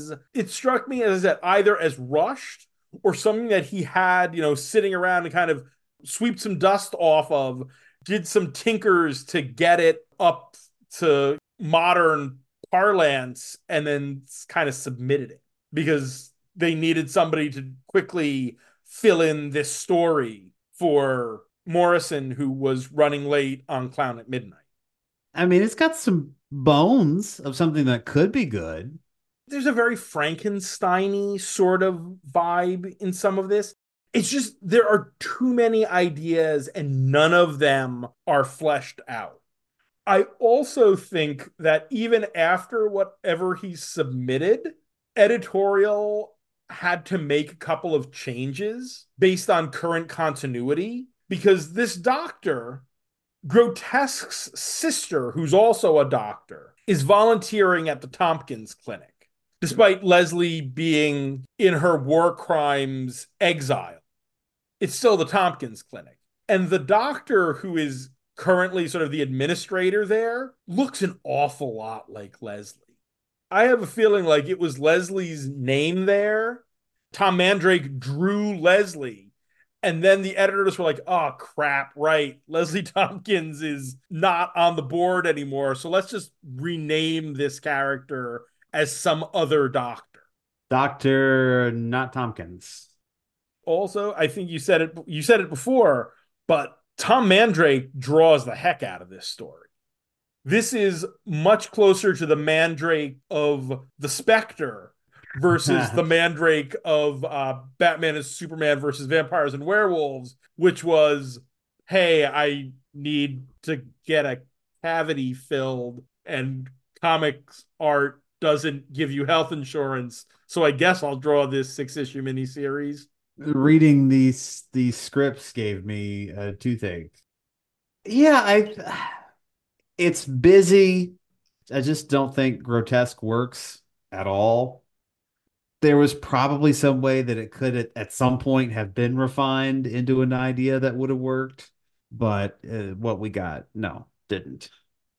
it struck me, as I said, either as rushed or something that he had, sitting around and kind of sweep some dust off of, did some tinkers to get it up to modern parlance, and then kind of submitted it because they needed somebody to quickly fill in this story for Morrison, who was running late on Clown at Midnight. I mean, it's got some bones of something that could be good. There's a very Frankenstein-y sort of vibe in some of this. It's just there are too many ideas and none of them are fleshed out. I also think that even after whatever he submitted, editorial had to make a couple of changes based on current continuity, because this doctor, Grotesque's sister, who's also a doctor, is volunteering at the Tompkins Clinic, despite Leslie being in her war crimes exile. It's still the Tompkins Clinic. And the doctor, who is currently sort of the administrator there, looks an awful lot like Leslie. I have a feeling like it was Leslie's name there. Tom Mandrake drew Leslie, and then the editors were like, oh, crap, right. Leslie Tompkins is not on the board anymore, so let's just rename this character as some other doctor. Dr. Not Tompkins. Also, I think you said it before, but Tom Mandrake draws the heck out of this story. This is much closer to the Mandrake of the Spectre versus the Mandrake of Batman and Superman versus Vampires and Werewolves, which was, hey, I need to get a cavity filled, and comics art doesn't give you health insurance, so I guess I'll draw this 6-issue miniseries. Reading these scripts gave me two things. Yeah, it's busy. I just don't think Grotesque works at all. There was probably some way that it could at some point have been refined into an idea that would have worked, but what we got, no, didn't.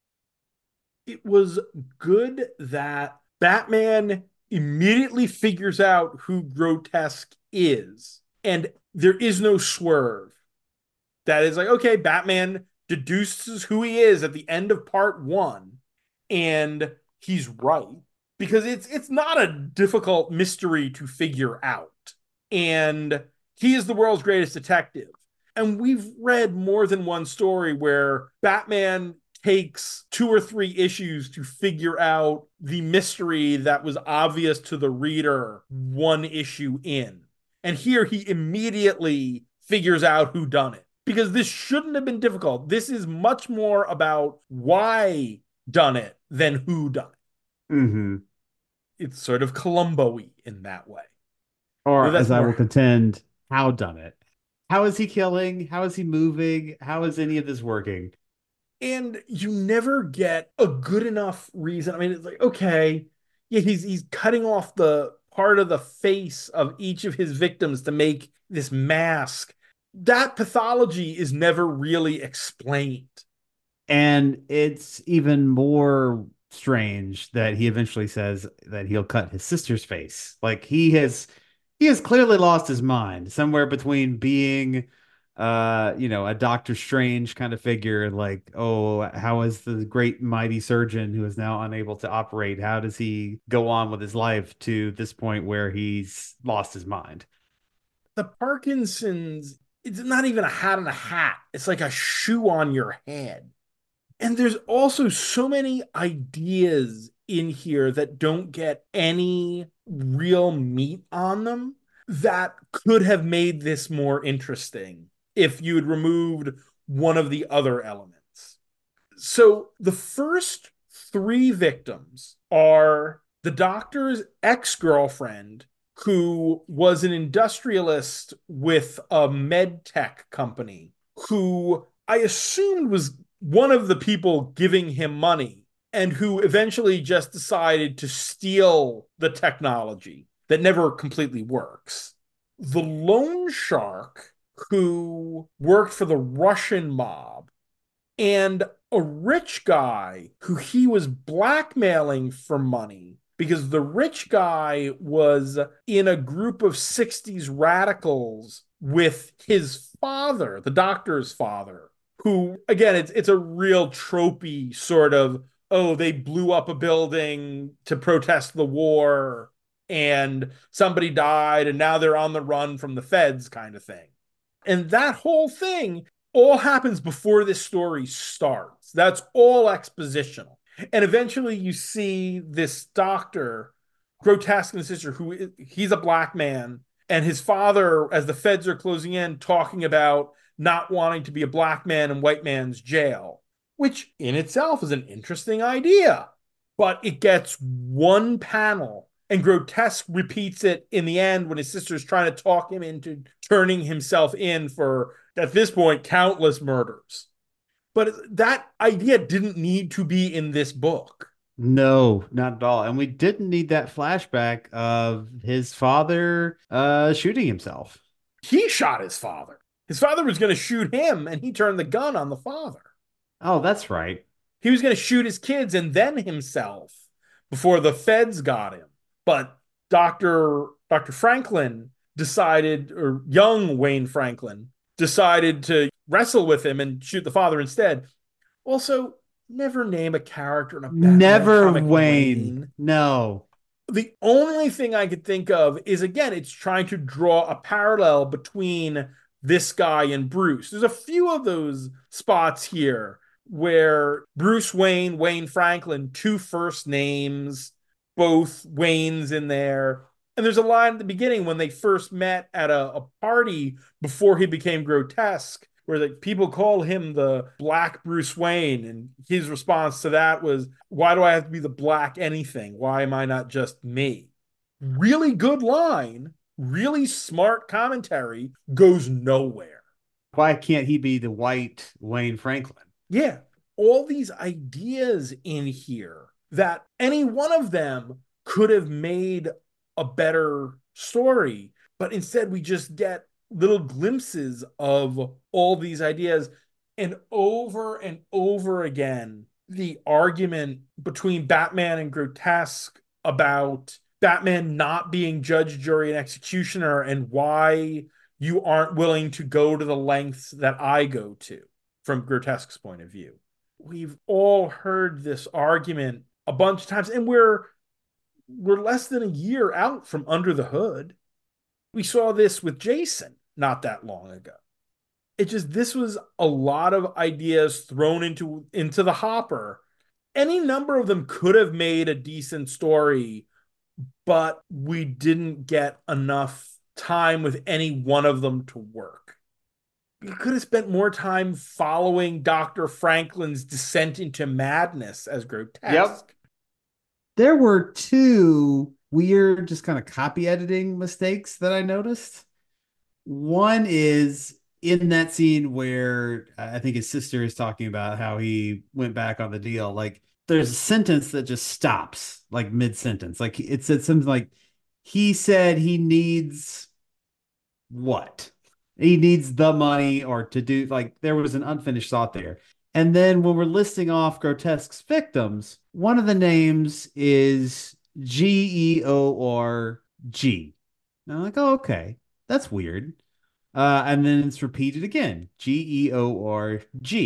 It was good that Batman immediately figures out who Grotesque is, and there is no swerve. That is like, okay, Batman deduces who he is at the end of part 1, and he's right, because it's not a difficult mystery to figure out. And he is the world's greatest detective. And we've read more than one story where Batman takes 2 or 3 issues to figure out the mystery that was obvious to the reader 1 issue in. And here he immediately figures out who done it. Because this shouldn't have been difficult. This is much more about why done it than who done it. Mm-hmm. It's sort of Columbo-y in that way. Or, that's as I more- will contend, how done it. How is he killing? How is he moving? How is any of this working? And you never get a good enough reason. I mean, it's like, okay, yeah, he's cutting off the part of the face of each of his victims to make this mask. That pathology is never really explained. And it's even more strange that he eventually says that he'll cut his sister's face. Like he has clearly lost his mind somewhere between being a Doctor Strange kind of figure, like, oh, how is the great mighty surgeon who is now unable to operate? How does he go on with his life to this point where he's lost his mind? The Parkinson's, it's not even a hat and a hat. It's like a shoe on your head. And there's also so many ideas in here that don't get any real meat on them that could have made this more interesting if you had removed one of the other elements. So the first 3 victims are the doctor's ex-girlfriend, who was an industrialist with a med tech company, who I assumed was one of the people giving him money, and who eventually just decided to steal the technology that never completely works. The loan shark, who worked for the Russian mob, and a rich guy who he was blackmailing for money because the rich guy was in a group of 60s radicals with his father, the doctor's father, who, again, it's a real tropey sort of, oh, they blew up a building to protest the war and somebody died and now they're on the run from the feds kind of thing. And that whole thing all happens before this story starts. That's all expositional. And eventually you see this doctor, Grotesque and his sister, who he's a black man, and his father, as the feds are closing in, talking about not wanting to be a black man in white man's jail, which in itself is an interesting idea. But it gets one panel, and Grotesque repeats it in the end when his sister's trying to talk him into turning himself in for, at this point, countless murders. But that idea didn't need to be in this book. No, not at all. And we didn't need that flashback of his father shooting himself. He shot his father. His father was going to shoot him, and he turned the gun on the father. Oh, that's right. He was going to shoot his kids and then himself before the feds got him. But Dr. Franklin decided, or young Wayne Franklin, decided to wrestle with him and shoot the father instead. Also, never name a character in a Batman Never comic Wayne. No. The only thing I could think of is, again, it's trying to draw a parallel between this guy and Bruce. There's a few of those spots here where Bruce Wayne, Wayne Franklin, 2 first names, both Waynes in there. And there's a line at the beginning when they first met at a party before he became Grotesque, where like people call him the Black Bruce Wayne, and his response to that was, why do I have to be the black anything? Why am I not just me? Really good line, really smart commentary, goes nowhere. Why can't he be the white Wayne Franklin? Yeah, all these ideas in here that any one of them could have made a better story, but instead we just get little glimpses of all these ideas. And over again, the argument between Batman and Grotesque about Batman not being judge, jury, and executioner, and why you aren't willing to go to the lengths that I go to from Grotesque's point of view. We've all heard this argument a bunch of times, and we're less than a year out from Under the Hood. We saw this with Jason not that long ago. This was a lot of ideas thrown into the hopper. Any number of them could have made a decent story, but we didn't get enough time with any one of them to work. We could have spent more time following Dr. Franklin's descent into madness as grotesque. Yep. There were two weird, just kind of copy editing mistakes that I noticed. One is in that scene where I think his sister is talking about how he went back on the deal. Like, there's a sentence that just stops, like mid sentence. Like, it said something like, he said he needs what? He needs the money or to do, like, there was an unfinished thought there. And then when we're listing off Grotesque's victims, one of the names is Georg. And I'm like, oh, okay, that's weird. And then it's repeated again, Georg.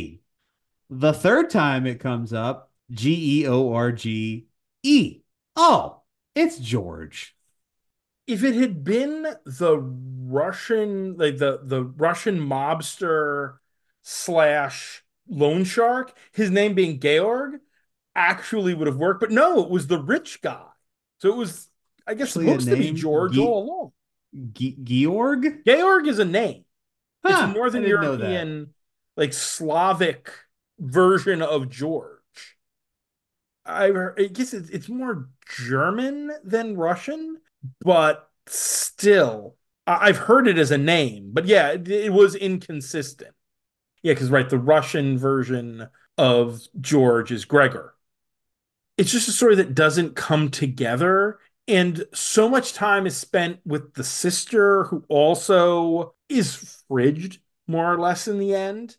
The third time it comes up, George. Oh, it's George. If it had been the Russian, like the Russian mobster slash loan shark, his name being Georg actually would have worked. But no, it was the rich guy. So it was, I guess, Actually, supposed to be George all along. Georg? Georg is a name. It's a Huh, Northern I didn't know that. European, like Slavic version of George. I guess it's more German than Russian, but still, I've heard it as a name. But yeah, it was inconsistent. Yeah, because right, the Russian version of George is Gregor. It's just a story that doesn't come together. And so much time is spent with the sister, who also is fridged, more or less, in the end.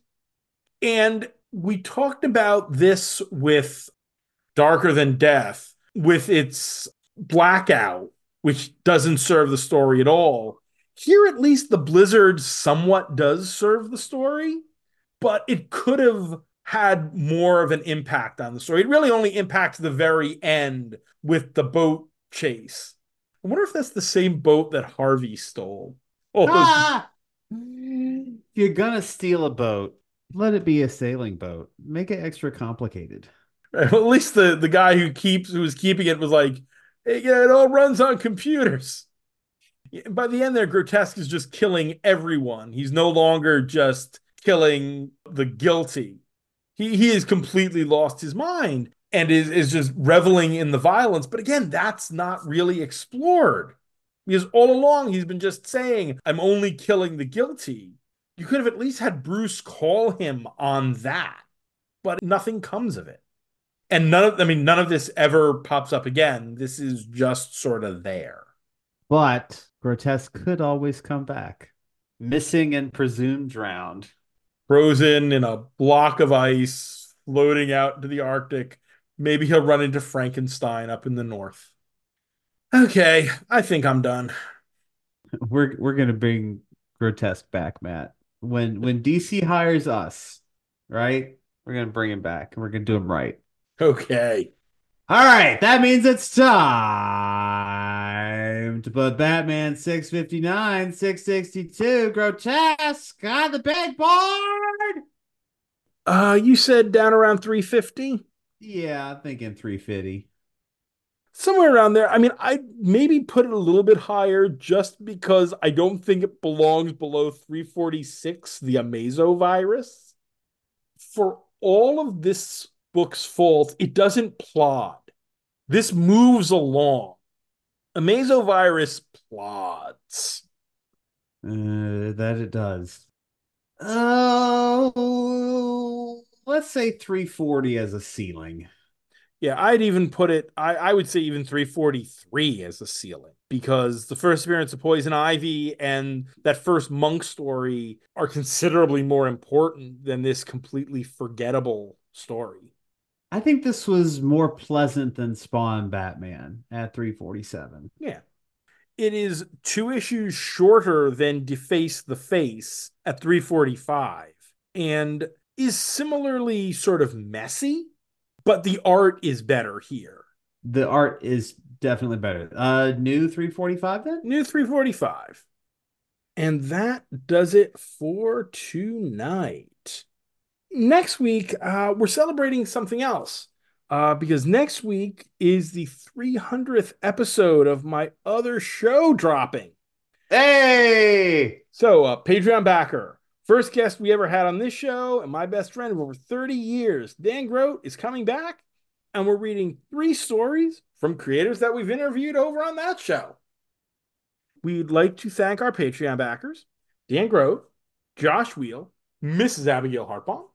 And we talked about this with Darker Than Death, with its blackout, which doesn't serve the story at all. Here, at least, the blizzard somewhat does serve the story, but it could have had more of an impact on the story. It really only impacts the very end with the boat chase. I wonder if that's the same boat that Harvey stole. Ah! If you're gonna steal a boat, let it be a sailing boat. Make it extra complicated. At least the guy who was keeping it was like, hey, yeah, it all runs on computers. By the end there, Grotesque is just killing everyone. He's no longer just killing the guilty. He has completely lost his mind and is just reveling in the violence. But again, that's not really explored. Because all along he's been just saying, I'm only killing the guilty. You could have at least had Bruce call him on that, but nothing comes of it. And none of this ever pops up again. This is just sort of there. But Grotesque could always come back. Missing and presumed drowned. Frozen in a block of ice, floating out into the Arctic. Maybe he'll run into Frankenstein up in the north. Okay, I think I'm done. We're gonna bring Grotesque back, Matt. When DC hires us, right? We're gonna bring him back and we're gonna do him right. Okay. All right, that means it's time to put Batman 659, 662, Grotesque on the big board. You said down around 350? Yeah, I'm thinking 350. Somewhere around there. I mean, I maybe put it a little bit higher just because I don't think it belongs below 346, the Amazo virus. For all of this book's fault, it doesn't plod. This moves along. Amazo virus plods. That it does. Oh, let's say 340 as a ceiling. Yeah, I'd even put it, I would say even 343 as a ceiling, because the first appearance of Poison Ivy and that first Monk story are considerably more important than this completely forgettable story. I think this was more pleasant than Spawn Batman at 347. Yeah. It is 2 issues shorter than Deface the Face at 345 and is similarly sort of messy, but the art is better here. The art is definitely better. New 345 then? New 345. And that does it for tonight. Next week, we're celebrating something else. Because next week is the 300th episode of my other show dropping. Hey! So, Patreon backer, first guest we ever had on this show, and my best friend of over 30 years, Dan Grote, is coming back, and we're reading 3 stories from creators that we've interviewed over on that show. We'd like to thank our Patreon backers, Dan Grote, Josh Wheel, Mrs. Abigail Hartbaum,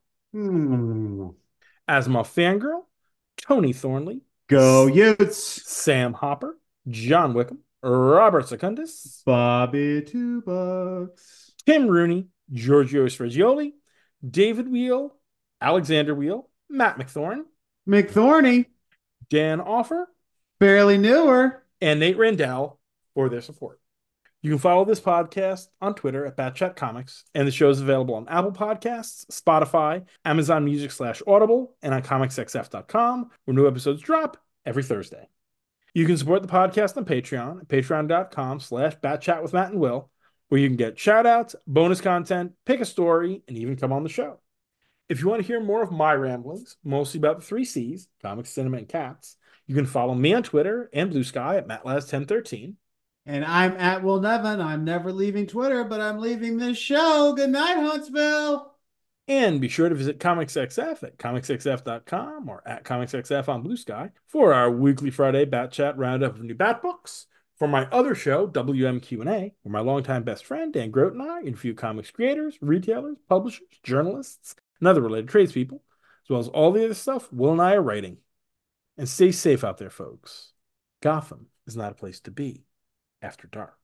Asimov Fangirl, Tony Thornley, Go Utes! Sam Hopper, John Wickham, Robert Secundus, Bobby $2, Tim Rooney, Giorgio Stragioli, David Wheel, Alexander Wheel, Matt McThorne, McThorny, Dan Offer, barely newer, and Nate Randall for their support. You can follow this podcast on Twitter at Batchat Comics, and the show is available on Apple Podcasts, Spotify, Amazon Music/Audible, and on comicsxf.com, where new episodes drop every Thursday. You can support the podcast on Patreon at patreon.com/batchat with Matt and Will, where you can get shout-outs, bonus content, pick a story, and even come on the show. If you want to hear more of my ramblings, mostly about the 3 C's, comics, cinema, and cats, you can follow me on Twitter and Blue Sky at MattLaz1013. And I'm at Will Nevin. I'm never leaving Twitter, but I'm leaving this show. Good night, Huntsville. And be sure to visit ComicsXF at comicsxf.com or at ComicsXF on Blue Sky for our weekly Friday Bat Chat roundup of new Bat books. For my other show, WMQ&A, where my longtime best friend Dan Grote and I interview comics creators, retailers, publishers, journalists, and other related tradespeople, as well as all the other stuff Will and I are writing. And stay safe out there, folks. Gotham is not a place to be after dark.